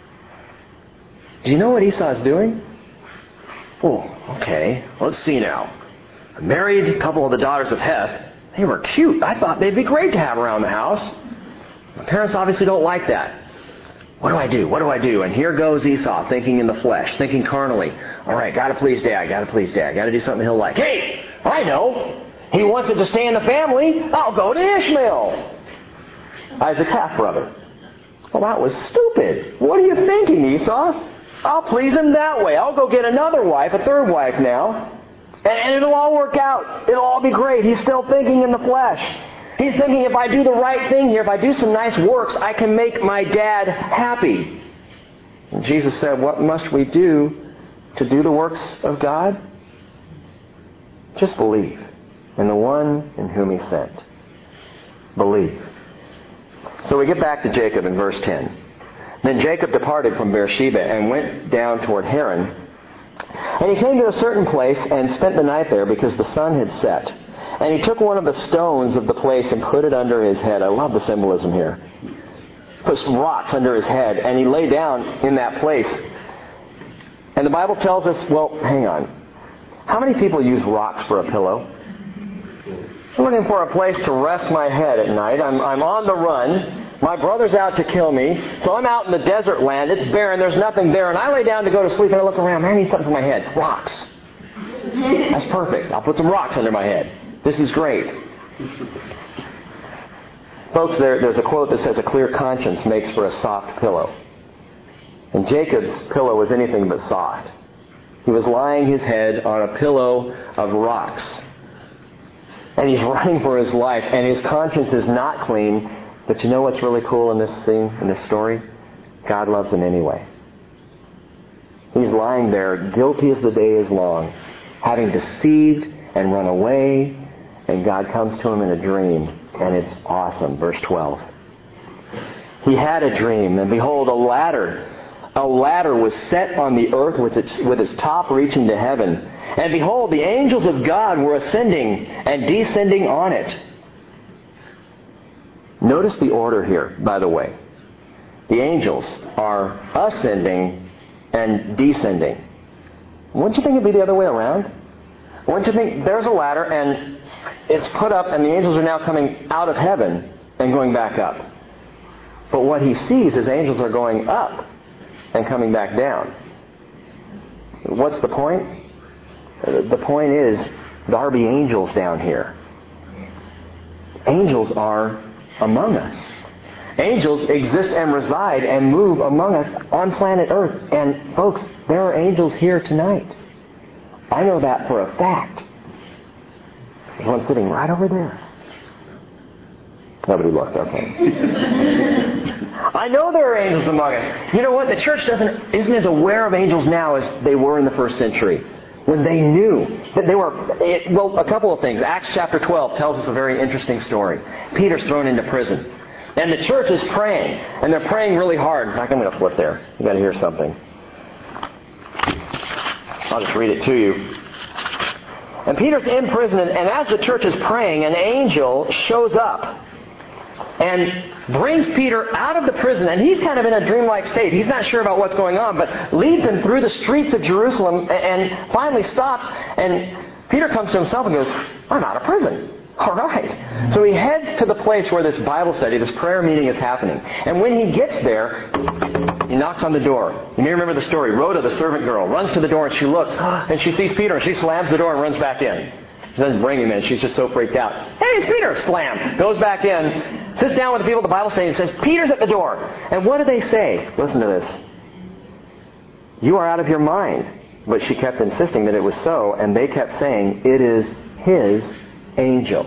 Do you know what Esau's doing? Oh, okay. Let's see now. I married a couple of the daughters of Heth. They were cute. I thought they'd be great to have around the house. My parents obviously don't like that. What do I do? What do I do? And here goes Esau, thinking in the flesh, thinking carnally. All right, got to please Dad, got to please Dad, got to do something he'll like. Hey, I know. He wants it to stay in the family. I'll go to Ishmael, Isaac's half-brother. Well, that was stupid. What are you thinking, Esau? I'll please him that way. I'll go get another wife, a third wife now. And it'll all work out. It'll all be great. He's still thinking in the flesh. He's thinking, if I do the right thing here, if I do some nice works, I can make my dad happy. And Jesus said, what must we do to do the works of God? Just believe in the one in whom He sent. Believe. So we get back to Jacob in verse 10. Then Jacob departed from Beersheba and went down toward Haran. And he came to a certain place and spent the night there because the sun had set. And he took one of the stones of the place and put it under his head. I love the symbolism here. Put some rocks under his head, and he lay down in that place. And the Bible tells us, well, hang on. How many people use rocks for a pillow? I'm looking for a place to rest my head at night. I'm on the run. My brother's out to kill me. So I'm out in the desert land. It's barren. There's nothing there. And I lay down to go to sleep, and I look around. Man, I need something for my head. Rocks. That's perfect. I'll put some rocks under my head. This is great. Folks, there's a quote that says, a clear conscience makes for a soft pillow. And Jacob's pillow was anything but soft. He was lying his head on a pillow of rocks. And he's running for his life, and his conscience is not clean. But you know what's really cool in this scene, in this story? God loves him anyway. He's lying there, guilty as the day is long, having deceived and run away, and God comes to him in a dream, and it's awesome. Verse 12. He had a dream, and behold, a ladder was set on the earth with its top reaching to heaven. And behold, the angels of God were ascending and descending on it. Notice the order here, by the way. The angels are ascending and descending. Wouldn't you think it'd be the other way around? Wouldn't you think there's a ladder and it's put up and the angels are now coming out of heaven and going back up? But what he sees is angels are going up and coming back down. What's the point? The point is, there are the angels down here. Angels are among us. Angels exist and reside and move among us on planet Earth. And folks, there are angels here tonight. I know that for a fact. There's one sitting right over there. Nobody looked, okay. I know there are angels among us. You know what? The church isn't as aware of angels now as they were in the first century, when they knew that they were... Well, a couple of things. Acts chapter 12 tells us a very interesting story. Peter's thrown into prison. And the church is praying. And they're praying really hard. In fact, I'm going to flip there. You've got to hear something. I'll just read it to you. And Peter's in prison, and as the church is praying, an angel shows up and brings Peter out of the prison, and he's kind of in a dreamlike state. He's not sure about what's going on, but leads him through the streets of Jerusalem and finally stops, and Peter comes to himself and goes, I'm out of prison. All right. So he heads to the place where this Bible study, this prayer meeting is happening. And when he gets there, he knocks on the door. You may remember the story. Rhoda, the servant girl, runs to the door and she looks, and she sees Peter, and she slams the door and runs back in. She doesn't bring him in. She's just so freaked out. Hey, it's Peter! Slam! Goes back in, sits down with the people at the Bible study and says, Peter's at the door. And what do they say? Listen to this. You are out of your mind. But she kept insisting that it was so, and they kept saying, it is his angel.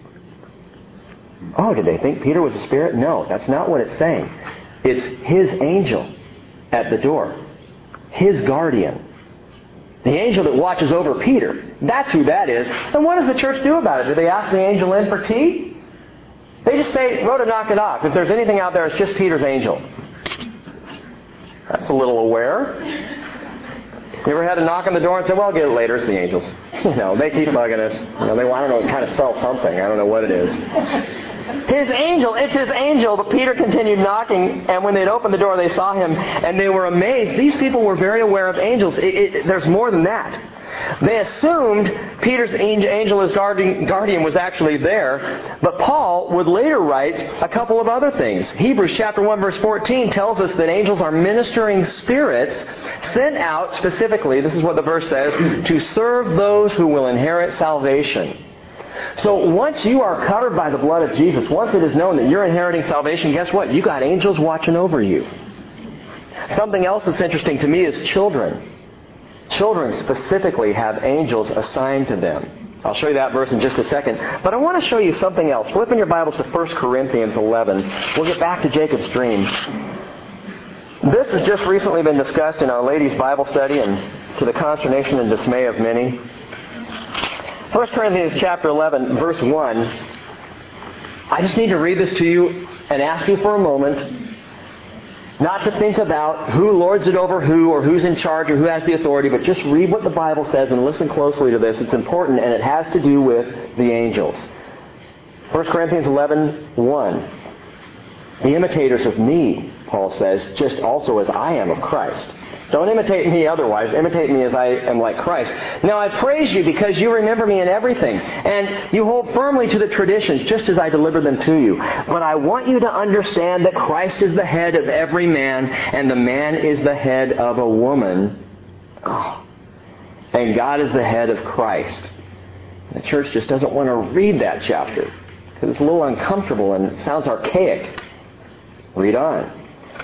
Oh, did they think Peter was a spirit? No, that's not what it's saying. It's his angel at the door. His guardian. The angel that watches over Peter. That's who that is. And what does the church do about it? Do they ask the angel in for tea? They just say, Rhoda, knock it off. If there's anything out there, it's just Peter's angel. That's a little aware. You ever had to knock on the door and say, well, I'll get it later, it's the angels. You know, they keep bugging us. You know, they want to kind of sell something. I don't know what it is. His angel, it's his angel. But Peter continued knocking, and when they'd opened the door, they saw him, and they were amazed. These people were very aware of angels. There's more than that. They assumed Peter's angel as guardian was actually there, but Paul would later write a couple of other things. Hebrews chapter 1 verse 14 tells us that angels are ministering spirits sent out specifically, this is what the verse says, to serve those who will inherit salvation. So once you are covered by the blood of Jesus, once it is known that you're inheriting salvation, guess what? You got angels watching over you. Something else that's interesting to me is children. Children specifically have angels assigned to them. I'll show you that verse in just a second. But I want to show you something else. Flip in your Bibles to 1 Corinthians 11. We'll get back to Jacob's dream. This has just recently been discussed in our ladies' Bible study, and to the consternation and dismay of many. 1 Corinthians chapter 11, verse 1. I just need to read this to you and ask you for a moment not to think about who lords it over who, or who's in charge, or who has the authority, but just read what the Bible says and listen closely to this. It's important, and it has to do with the angels. 1 Corinthians 11, 1. Be imitators of me, Paul says, just also as I am of Christ. Don't imitate me otherwise. Imitate me as I am like Christ. Now I praise you because you remember me in everything, and you hold firmly to the traditions just as I delivered them to you. But I want you to understand that Christ is the head of every man, and the man is the head of a woman. Oh. And God is the head of Christ. The church just doesn't want to read that chapter because it's a little uncomfortable and it sounds archaic. Read on.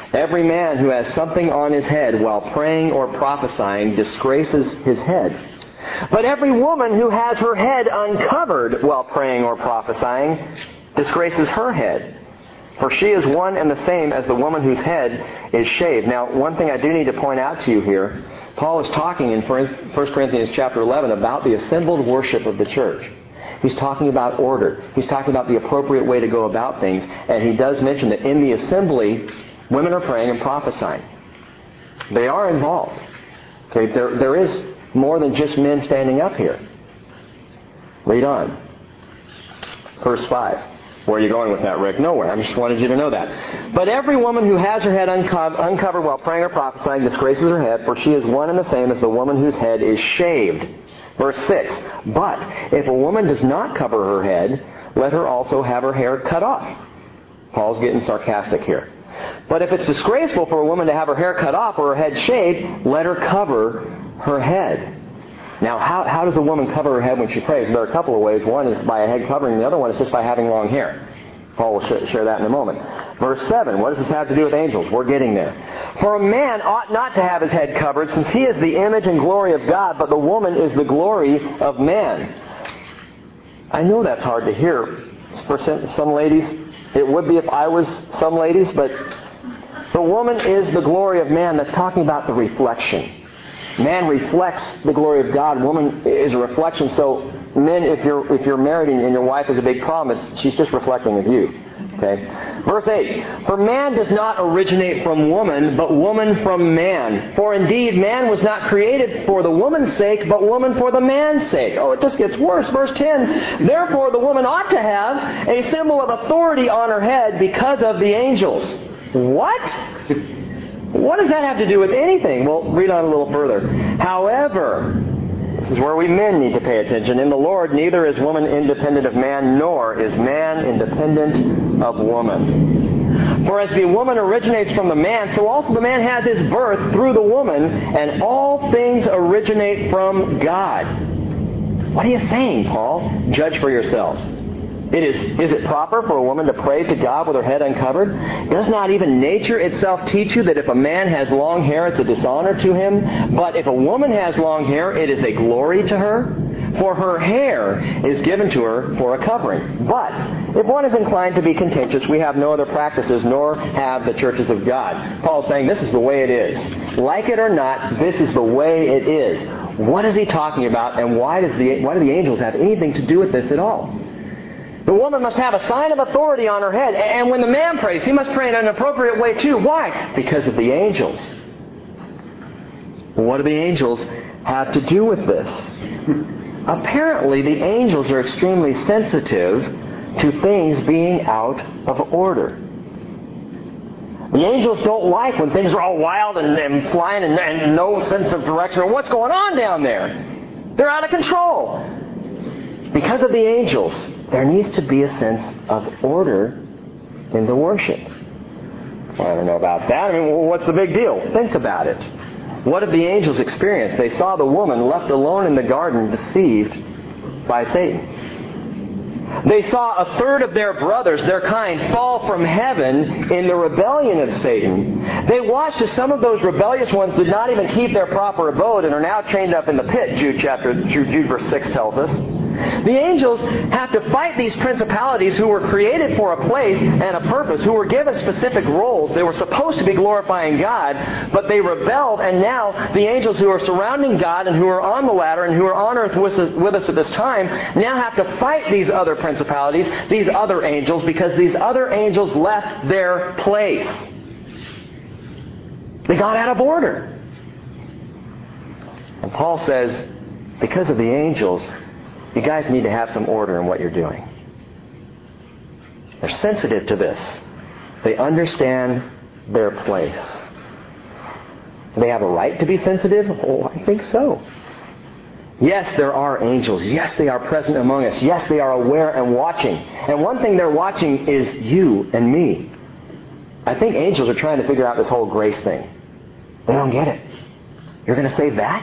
Every man who has something on his head while praying or prophesying disgraces his head. But every woman who has her head uncovered while praying or prophesying disgraces her head. For she is one and the same as the woman whose head is shaved. Now, one thing I do need to point out to you here, Paul is talking in 1 Corinthians chapter 11 about the assembled worship of the church. He's talking about order. He's talking about the appropriate way to go about things. And he does mention that in the assembly, women are praying and prophesying. They are involved. Okay, there is more than just men standing up here. Read on. Verse 5. Where are you going with that, Rick? Nowhere. I just wanted you to know that. But every woman who has her head uncovered while praying or prophesying disgraces her head, for she is one and the same as the woman whose head is shaved. Verse 6. But if a woman does not cover her head, let her also have her hair cut off. Paul's getting sarcastic here. But if it's disgraceful for a woman to have her hair cut off or her head shaved, let her cover her head. Now, how does a woman cover her head when she prays? There are a couple of ways. One is by a head covering. The other one is just by having long hair. Paul will share that in a moment. Verse 7. What does this have to do with angels? We're getting there. For a man ought not to have his head covered, since he is the image and glory of God, but the woman is the glory of man. I know that's hard to hear for some ladies. It would be if I was some ladies, but the woman is the glory of man. That's talking about the reflection. Man reflects the glory of God. Woman is a reflection. So, men, if you're married and your wife is a big problem, she's just reflecting of you. Okay. Verse 8. For man does not originate from woman, but woman from man. For indeed, man was not created for the woman's sake, but woman for the man's sake. Oh, it just gets worse. Verse 10. Therefore, the woman ought to have a symbol of authority on her head because of the angels. What? What does that have to do with anything? Well, read on a little further. However, this is where we men need to pay attention. In the Lord, neither is woman independent of man, nor is man independent of woman. For as the woman originates from the man, so also the man has his birth through the woman, and all things originate from God. What are you saying, Paul? Judge for yourselves. Is it proper for a woman to pray to God with her head uncovered? Does not even nature itself teach you that if a man has long hair, it's a dishonor to him? But if a woman has long hair, it is a glory to her? For her hair is given to her for a covering. But if one is inclined to be contentious, we have no other practices, nor have the churches of God. Paul's saying this is the way it is. Like it or not, this is the way it is. What is he talking about, and why do the angels have anything to do with this at all? The woman must have a sign of authority on her head. And when the man prays, he must pray in an appropriate way too. Why? Because of the angels. What do the angels have to do with this? Apparently, the angels are extremely sensitive to things being out of order. The angels don't like when things are all wild and flying and no sense of direction or what's going on down there. They're out of control. Because of the angels, there needs to be a sense of order in the worship. Well, I don't know about that. I mean, well, what's the big deal? Think about it. What did the angels experience? They saw the woman left alone in the garden, deceived by Satan. They saw a third of their brothers, their kind, fall from heaven in the rebellion of Satan. They watched as some of those rebellious ones did not even keep their proper abode and are now chained up in the pit, Jude verse 6 tells us. The angels have to fight these principalities who were created for a place and a purpose, who were given specific roles. They were supposed to be glorifying God, but they rebelled, and now the angels who are surrounding God and who are on the ladder and who are on earth with us at this time now have to fight these other principalities, these other angels, because these other angels left their place. They got out of order. And Paul says, because of the angels, you guys need to have some order in what you're doing. They're sensitive to this. They understand their place. Do they have a right to be sensitive? Oh, I think so. Yes, there are angels. Yes, they are present among us. Yes, they are aware and watching. And one thing they're watching is you and me. I think angels are trying to figure out this whole grace thing. They don't get it. You're going to say that?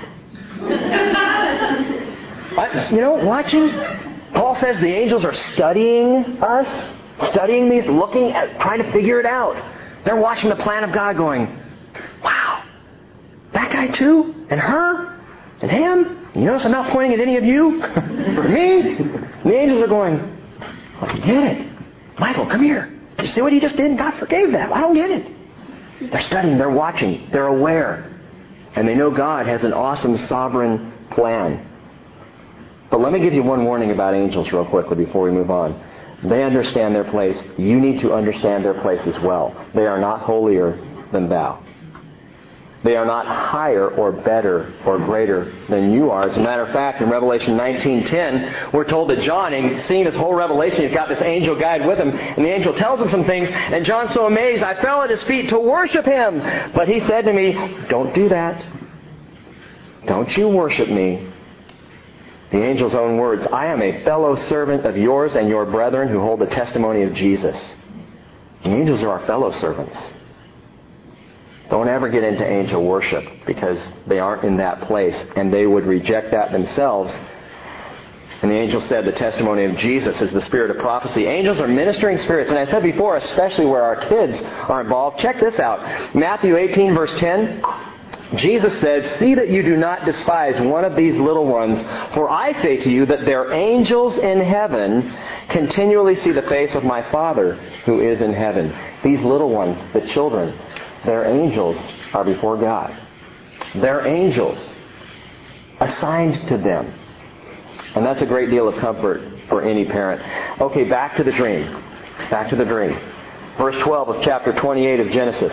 Watching. Paul says the angels are studying us, studying these, looking at, trying to figure it out. They're watching the plan of God going, wow, that guy too? And her? And him? You notice I'm not pointing at any of you? For me? And the angels are going, I get it. Michael, come here. Did you see what he just did? God forgave them. I don't get it. They're studying. They're watching. They're aware. And they know God has an awesome sovereign plan. But let me give you one warning about angels real quickly before we move on. They understand their place. You need to understand their place as well. They are not holier than thou. They are not higher or better or greater than you are. As a matter of fact, in Revelation 19:10, we're told that John, in seeing this whole revelation, he's got this angel guide with him, and the angel tells him some things, and John's so amazed, I fell at his feet to worship him. But he said to me, don't do that. Don't you worship me. The angel's own words, I am a fellow servant of yours and your brethren who hold the testimony of Jesus. The angels are our fellow servants. Don't ever get into angel worship, because they aren't in that place, and they would reject that themselves. And the angel said the testimony of Jesus is the spirit of prophecy. Angels are ministering spirits, and I said before, especially where our kids are involved. Check this out. Matthew 18, verse 10. Jesus said, see that you do not despise one of these little ones, for I say to you that their angels in heaven continually see the face of my Father who is in heaven. These little ones, the children, their angels are before God. They're angels assigned to them. And that's a great deal of comfort for any parent. Okay, back to the dream. Back to the dream. Verse 12 of chapter 28 of Genesis.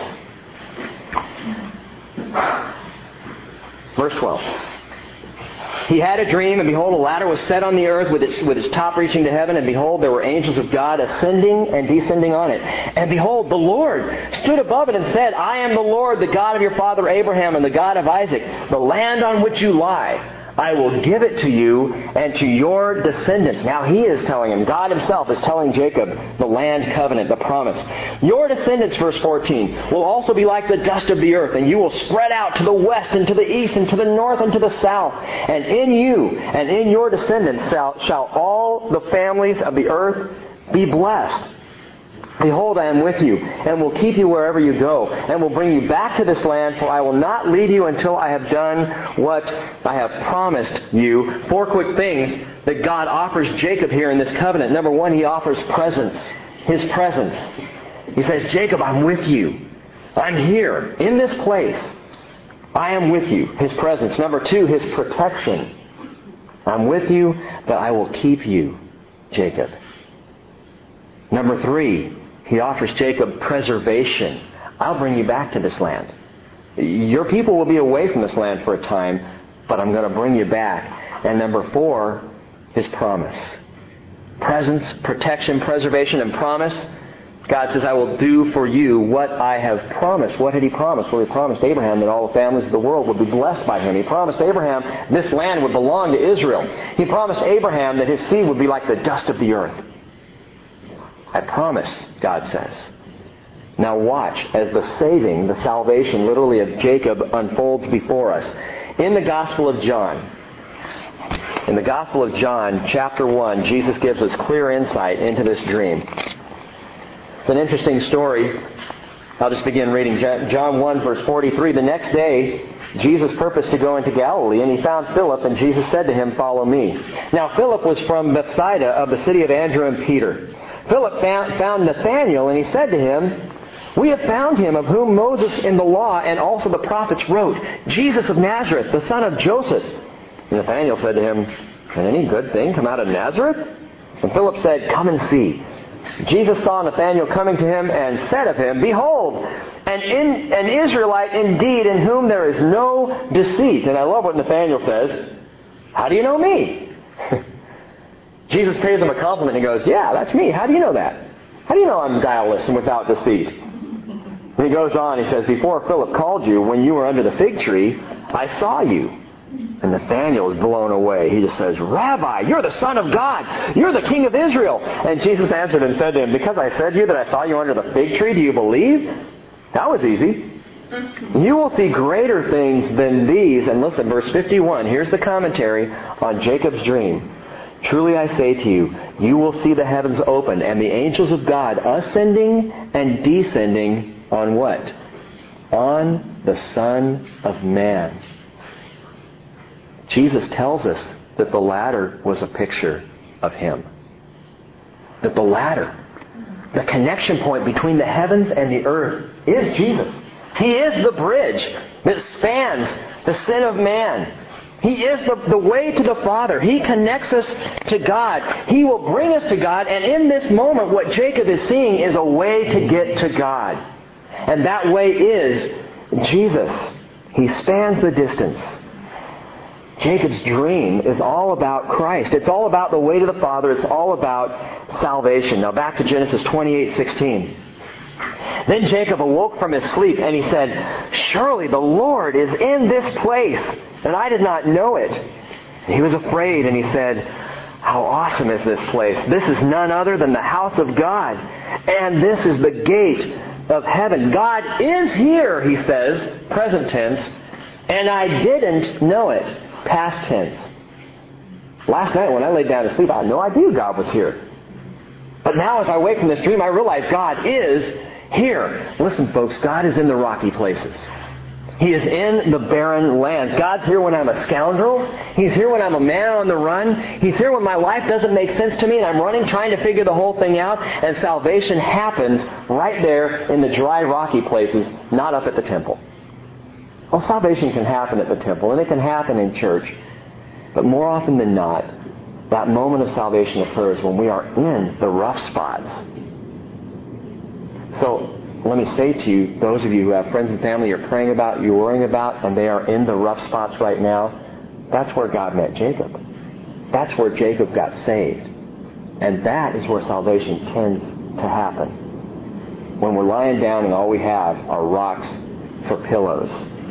Verse 12. He had a dream, and behold, a ladder was set on the earth with its top reaching to heaven, and behold, there were angels of God ascending and descending on it. And behold, the Lord stood above it and said, I am the Lord, the God of your father Abraham and the God of Isaac. The land on which you lie, I will give it to you and to your descendants. Now he is telling him, God himself is telling Jacob the land covenant, the promise. Your descendants, verse 14, will also be like the dust of the earth, and you will spread out to the west and to the east and to the north and to the south. And in you and in your descendants shall all the families of the earth be blessed. Behold, I am with you, and will keep you wherever you go, and will bring you back to this land, for I will not leave you until I have done what I have promised you. 4 quick things that God offers Jacob here in this covenant. Number 1, he offers presence. His presence. He says, Jacob, I'm with you. I'm here, in this place. I am with you. His presence. Number 2, his protection. I'm with you, but I will keep you, Jacob. Number 3, he offers Jacob preservation. I'll bring you back to this land. Your people will be away from this land for a time, but I'm going to bring you back. And number 4, his promise. Presence, protection, preservation, and promise. God says, I will do for you what I have promised. What had he promised? Well, he promised Abraham that all the families of the world would be blessed by him. He promised Abraham this land would belong to Israel. He promised Abraham that his seed would be like the dust of the earth. I promise, God says. Now watch as the salvation literally of Jacob unfolds before us. In the Gospel of John, chapter 1, Jesus gives us clear insight into this dream. It's an interesting story. I'll just begin reading. John 1, verse 43. The next day, Jesus purposed to go into Galilee, and he found Philip, and Jesus said to him, follow me. Now Philip was from Bethsaida of the city of Andrew and Peter. Philip found Nathanael, and he said to him, we have found him of whom Moses in the law and also the prophets wrote, Jesus of Nazareth, the son of Joseph. And Nathanael said to him, can any good thing come out of Nazareth? And Philip said, come and see. Jesus saw Nathanael coming to him and said of him, behold, an Israelite indeed in whom there is no deceit. And I love what Nathanael says. How do you know me? Jesus pays him a compliment and he goes, yeah, that's me. How do you know that? How do you know I'm guileless and without deceit? And he goes on, he says, before Philip called you, when you were under the fig tree, I saw you. And Nathanael is blown away. He just says, Rabbi, you're the Son of God. You're the King of Israel. And Jesus answered and said to him, because I said to you that I saw you under the fig tree, do you believe? That was easy. You will see greater things than these. And listen, verse 51, here's the commentary on Jacob's dream. Truly I say to you, you will see the heavens open and the angels of God ascending and descending on what? On the Son of Man. Jesus tells us that the ladder was a picture of Him. That the ladder, the connection point between the heavens and the earth, is Jesus. He is the bridge that spans the sin of man. He is the way to the Father. He connects us to God. He will bring us to God. And in this moment, what Jacob is seeing is a way to get to God. And that way is Jesus. He spans the distance. Jacob's dream is all about Christ. It's all about the way to the Father. It's all about salvation. Now back to Genesis 28:16. Then Jacob awoke from his sleep and he said, "Surely the Lord is in this place, and I did not know it." He was afraid and he said, "How awesome is this place? This is none other than the house of God, and this is the gate of heaven." God is here, he says, present tense, and I didn't know it, past tense. Last night when I laid down to sleep, I had no idea God was here. But now as I wake from this dream, I realize God is here. Listen, folks, God is in the rocky places. He is in the barren lands. God's here when I'm a scoundrel. He's here when I'm a man on the run. He's here when my life doesn't make sense to me and I'm running trying to figure the whole thing out. And salvation happens right there in the dry, rocky places, not up at the temple. Well, salvation can happen at the temple and it can happen in church. But more often than not, that moment of salvation occurs when we are in the rough spots. So, let me say to you, those of you who have friends and family you're praying about, you're worrying about, and they are in the rough spots right now, that's where God met Jacob. That's where Jacob got saved. And that is where salvation tends to happen. When we're lying down and all we have are rocks for pillows.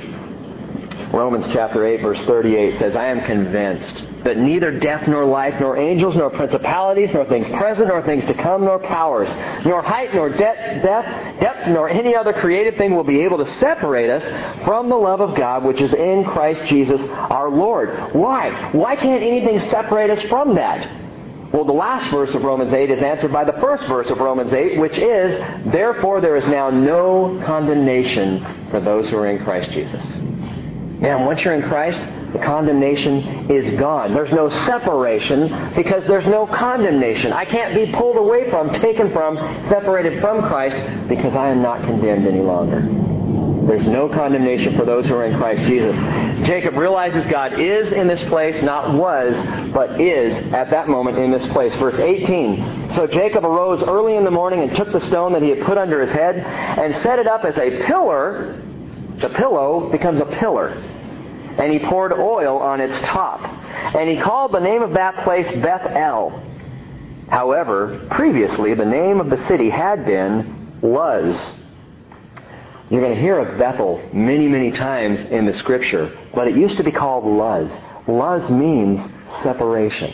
Romans chapter 8, verse 38 says, "I am convinced that neither death nor life, nor angels, nor principalities, nor things present, nor things to come, nor powers, nor height, nor depth, nor any other created thing will be able to separate us from the love of God, which is in Christ Jesus our Lord." Why? Why can't anything separate us from that? Well, the last verse of Romans 8 is answered by the first verse of Romans 8, which is, "Therefore there is now no condemnation for those who are in Christ Jesus." Man, once you're in Christ, the condemnation is gone. There's no separation because there's no condemnation. I can't be pulled away from, taken from, separated from Christ because I am not condemned any longer. There's no condemnation for those who are in Christ Jesus. Jacob realizes God is in this place, not was, but is at that moment in this place. Verse 18, "So Jacob arose early in the morning and took the stone that he had put under his head and set it up as a pillar." The pillow becomes a pillar. "And he poured oil on its top. And he called the name of that place Bethel. However, previously the name of the city had been Luz." You're going to hear of Bethel many, many times in the Scripture, but it used to be called Luz. Luz means separation.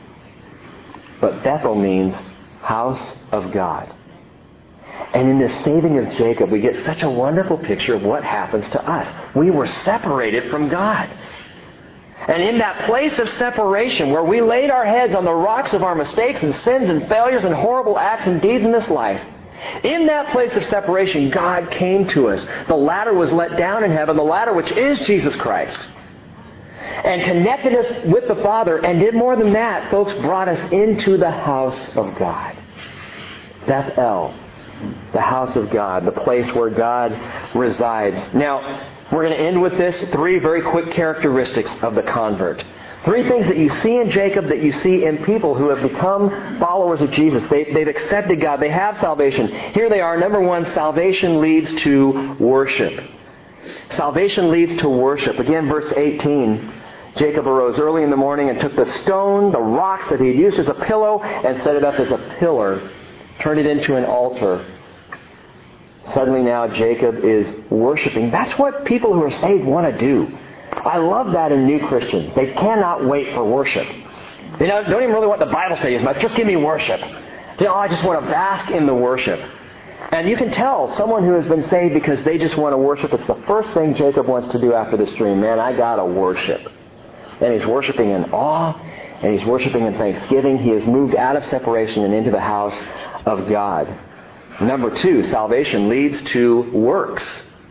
But Bethel means house of God. And in this saving of Jacob, we get such a wonderful picture of what happens to us. We were separated from God. And in that place of separation, where we laid our heads on the rocks of our mistakes and sins and failures and horrible acts and deeds in this life, in that place of separation, God came to us. The ladder was let down in heaven, the ladder which is Jesus Christ, and connected us with the Father, and did more than that, folks, brought us into the house of God. Bethel. The house of God, the place where God resides. Now, we're going to end with this. 3 very quick characteristics of the convert. 3 things that you see in Jacob that you see in people who have become followers of Jesus. They've accepted God. They have salvation. Here they are. Number 1, salvation leads to worship. Salvation leads to worship. Again, verse 18. Jacob arose early in the morning and took the stone, the rocks that he had used as a pillow, and set it up as a pillar. Turned it into an altar. Suddenly now Jacob is worshiping. That's what people who are saved want to do. I love that in new Christians. They cannot wait for worship. They don't even really want the Bible study as much. Just give me worship. I just want to bask in the worship. And you can tell someone who has been saved because they just want to worship. It's the first thing Jacob wants to do after this dream. Man, I got to worship. And he's worshiping in awe. And he's worshiping in thanksgiving. He has moved out of separation and into the house of God. Number 2, salvation leads to works.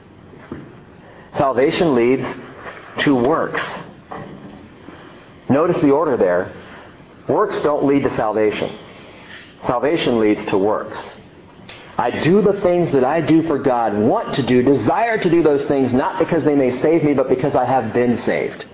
Salvation leads to works. Notice the order there. Works don't lead to salvation. Salvation leads to works. I do the things that I do for God, want to do, desire to do those things, not because they may save me, but because I have been saved.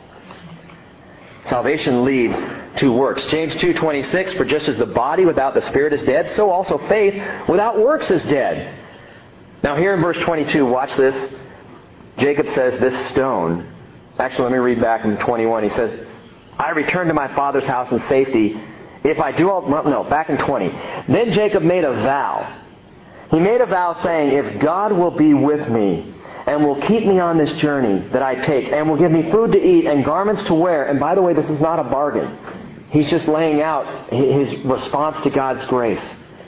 Salvation leads to works. James 2:26, for just as the body without the Spirit is dead, so also faith without works is dead. Now here in verse 22, watch this. Jacob says, this stone. Actually, let me read back in 21. He says, I return to my father's house in safety. If I do all... No, back in 20. Then Jacob made a vow. He made a vow saying, if God will be with me and will keep me on this journey that I take and will give me food to eat and garments to wear. And by the way, this is not a bargain. He's just laying out his response to God's grace.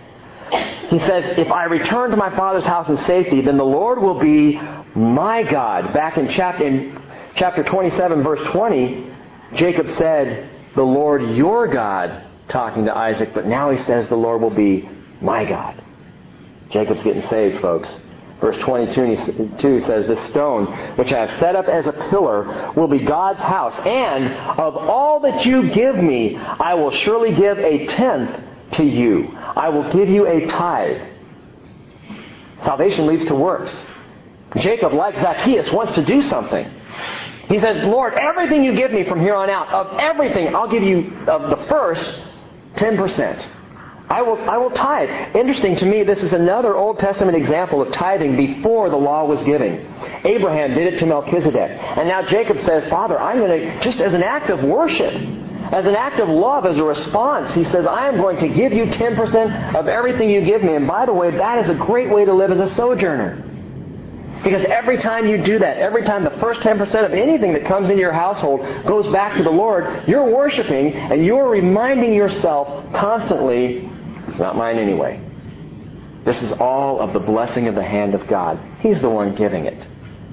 He says, if I return to my father's house in safety, then the Lord will be my God. Back in chapter 27, verse 20, Jacob said, the Lord your God, talking to Isaac, but now he says the Lord will be my God. Jacob's getting saved, folks. Verse 22 says, this stone, which I have set up as a pillar, will be God's house. And of all that you give me, I will surely give a tenth to you. I will give you a tithe. Salvation leads to works. Jacob, like Zacchaeus, wants to do something. He says, Lord, everything you give me from here on out, of everything, I'll give you of the first 10%. I will tithe. Interesting to me, this is another Old Testament example of tithing before the law was given. Abraham did it to Melchizedek. And now Jacob says, Father, I'm going to, just as an act of worship, as an act of love, as a response, he says, I am going to give you 10% of everything you give me. And by the way, that is a great way to live as a sojourner. Because every time you do that, every time the first 10% of anything that comes into your household goes back to the Lord, you're worshiping and you're reminding yourself constantly, it's not mine anyway. This is all of the blessing of the hand of God. He's the one giving it.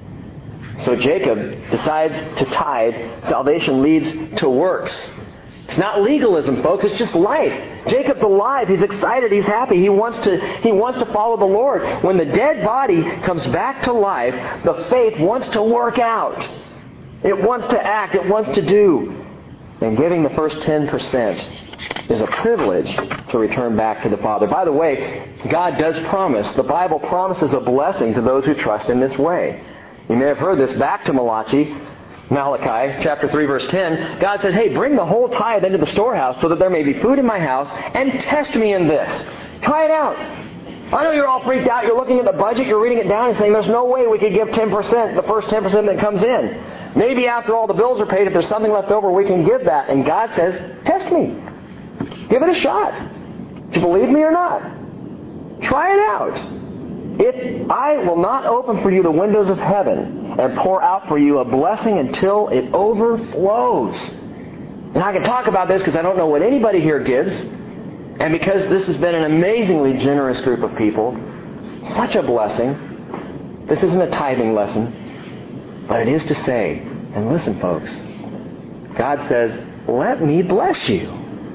So Jacob decides to tithe. Salvation leads to works. It's not legalism, folks. It's just life. Jacob's alive. He's excited. He's happy. He wants to follow the Lord. When the dead body comes back to life, the faith wants to work out. It wants to act. It wants to do. And giving the first 10% is a privilege to return back to the Father. By the way, God does promise. The Bible promises a blessing to those who trust in this way. You may have heard this back to Malachi, chapter 3, verse 10. God says, hey, bring the whole tithe into the storehouse so that there may be food in my house, and test me in this. Try it out. I know you're all freaked out. You're looking at the budget, you're reading it down and saying, there's no way we could give 10%, the first 10% that comes in. Maybe after all the bills are paid, if there's something left over, we can give that. And God says, test me. Give it a shot. Do you believe me or not? Try it out. If I will not open for you the windows of heaven and pour out for you a blessing until it overflows. And I can talk about this because I don't know what anybody here gives. And because this has been an amazingly generous group of people. Such a blessing. This isn't a tithing lesson. But it is to say, and listen folks, God says, let me bless you.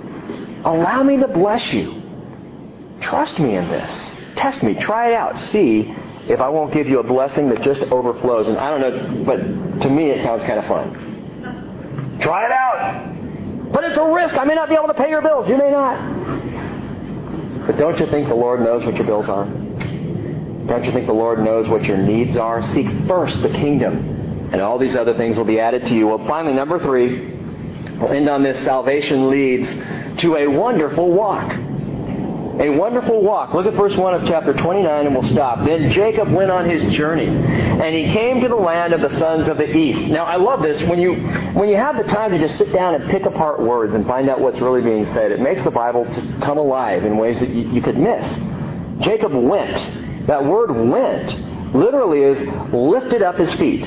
Allow me to bless you. Trust me in this. Test me. Try it out. See if I won't give you a blessing that just overflows. And I don't know, but to me it sounds kind of fun. Try it out. But it's a risk. I may not be able to pay your bills. You may not. But don't you think the Lord knows what your bills are? Don't you think the Lord knows what your needs are? Seek first the kingdom, and all these other things will be added to you. Well, finally, number 3, we'll end on this. Salvation leads to a wonderful walk. A wonderful walk. Look at verse 1 of chapter 29 and we'll stop. Then Jacob went on his journey, and he came to the land of the sons of the east. Now I love this. When you have the time to just sit down and pick apart words and find out what's really being said, it makes the Bible just come alive in ways that you could miss. Jacob went. That word went literally is lifted up his feet.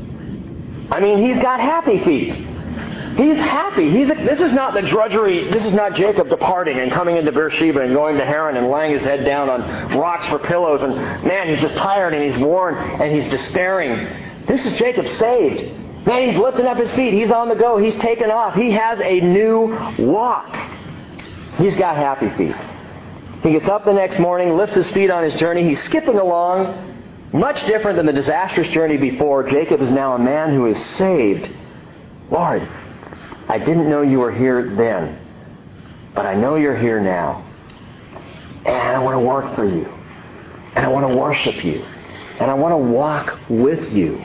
I mean, he's got happy feet. He's happy. This is not the drudgery. This is not Jacob departing and coming into Beersheba and going to Haran and laying his head down on rocks for pillows. And man, he's just tired and he's worn and he's despairing. This is Jacob saved. Man, he's lifting up his feet. He's on the go. He's taken off. He has a new walk. He's got happy feet. He gets up the next morning, lifts his feet on his journey. He's skipping along. Much different than the disastrous journey before. Jacob is now a man who is saved. Lord, I didn't know you were here then, but I know you're here now. And I want to work for you. And I want to worship you. And I want to walk with you.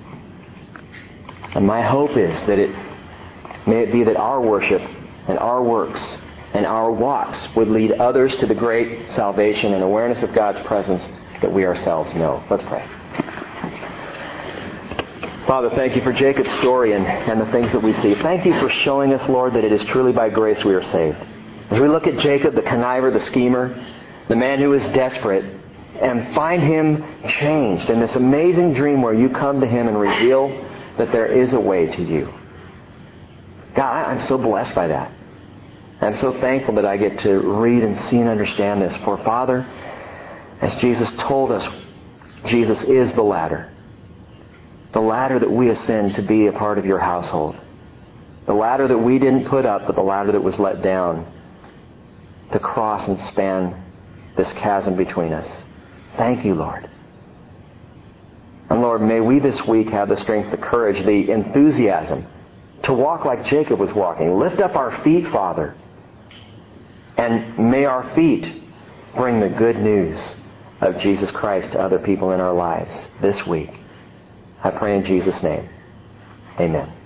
And my hope is that may it be that our worship and our works and our walks would lead others to the great salvation and awareness of God's presence that we ourselves know. Let's pray. Father, thank you for Jacob's story and the things that we see. Thank you for showing us, Lord, that it is truly by grace we are saved. As we look at Jacob, the conniver, the schemer, the man who is desperate, and find him changed in this amazing dream where you come to him and reveal that there is a way to you. God, I'm so blessed by that. I'm so thankful that I get to read and see and understand this. For Father, as Jesus told us, Jesus is the ladder. The ladder that we ascend to be a part of your household. The ladder that we didn't put up, but the ladder that was let down to cross and span this chasm between us. Thank you, Lord. And Lord, may we this week have the strength, the courage, the enthusiasm to walk like Jacob was walking. Lift up our feet, Father. And may our feet bring the good news of Jesus Christ to other people in our lives this week. I pray in Jesus' name. Amen.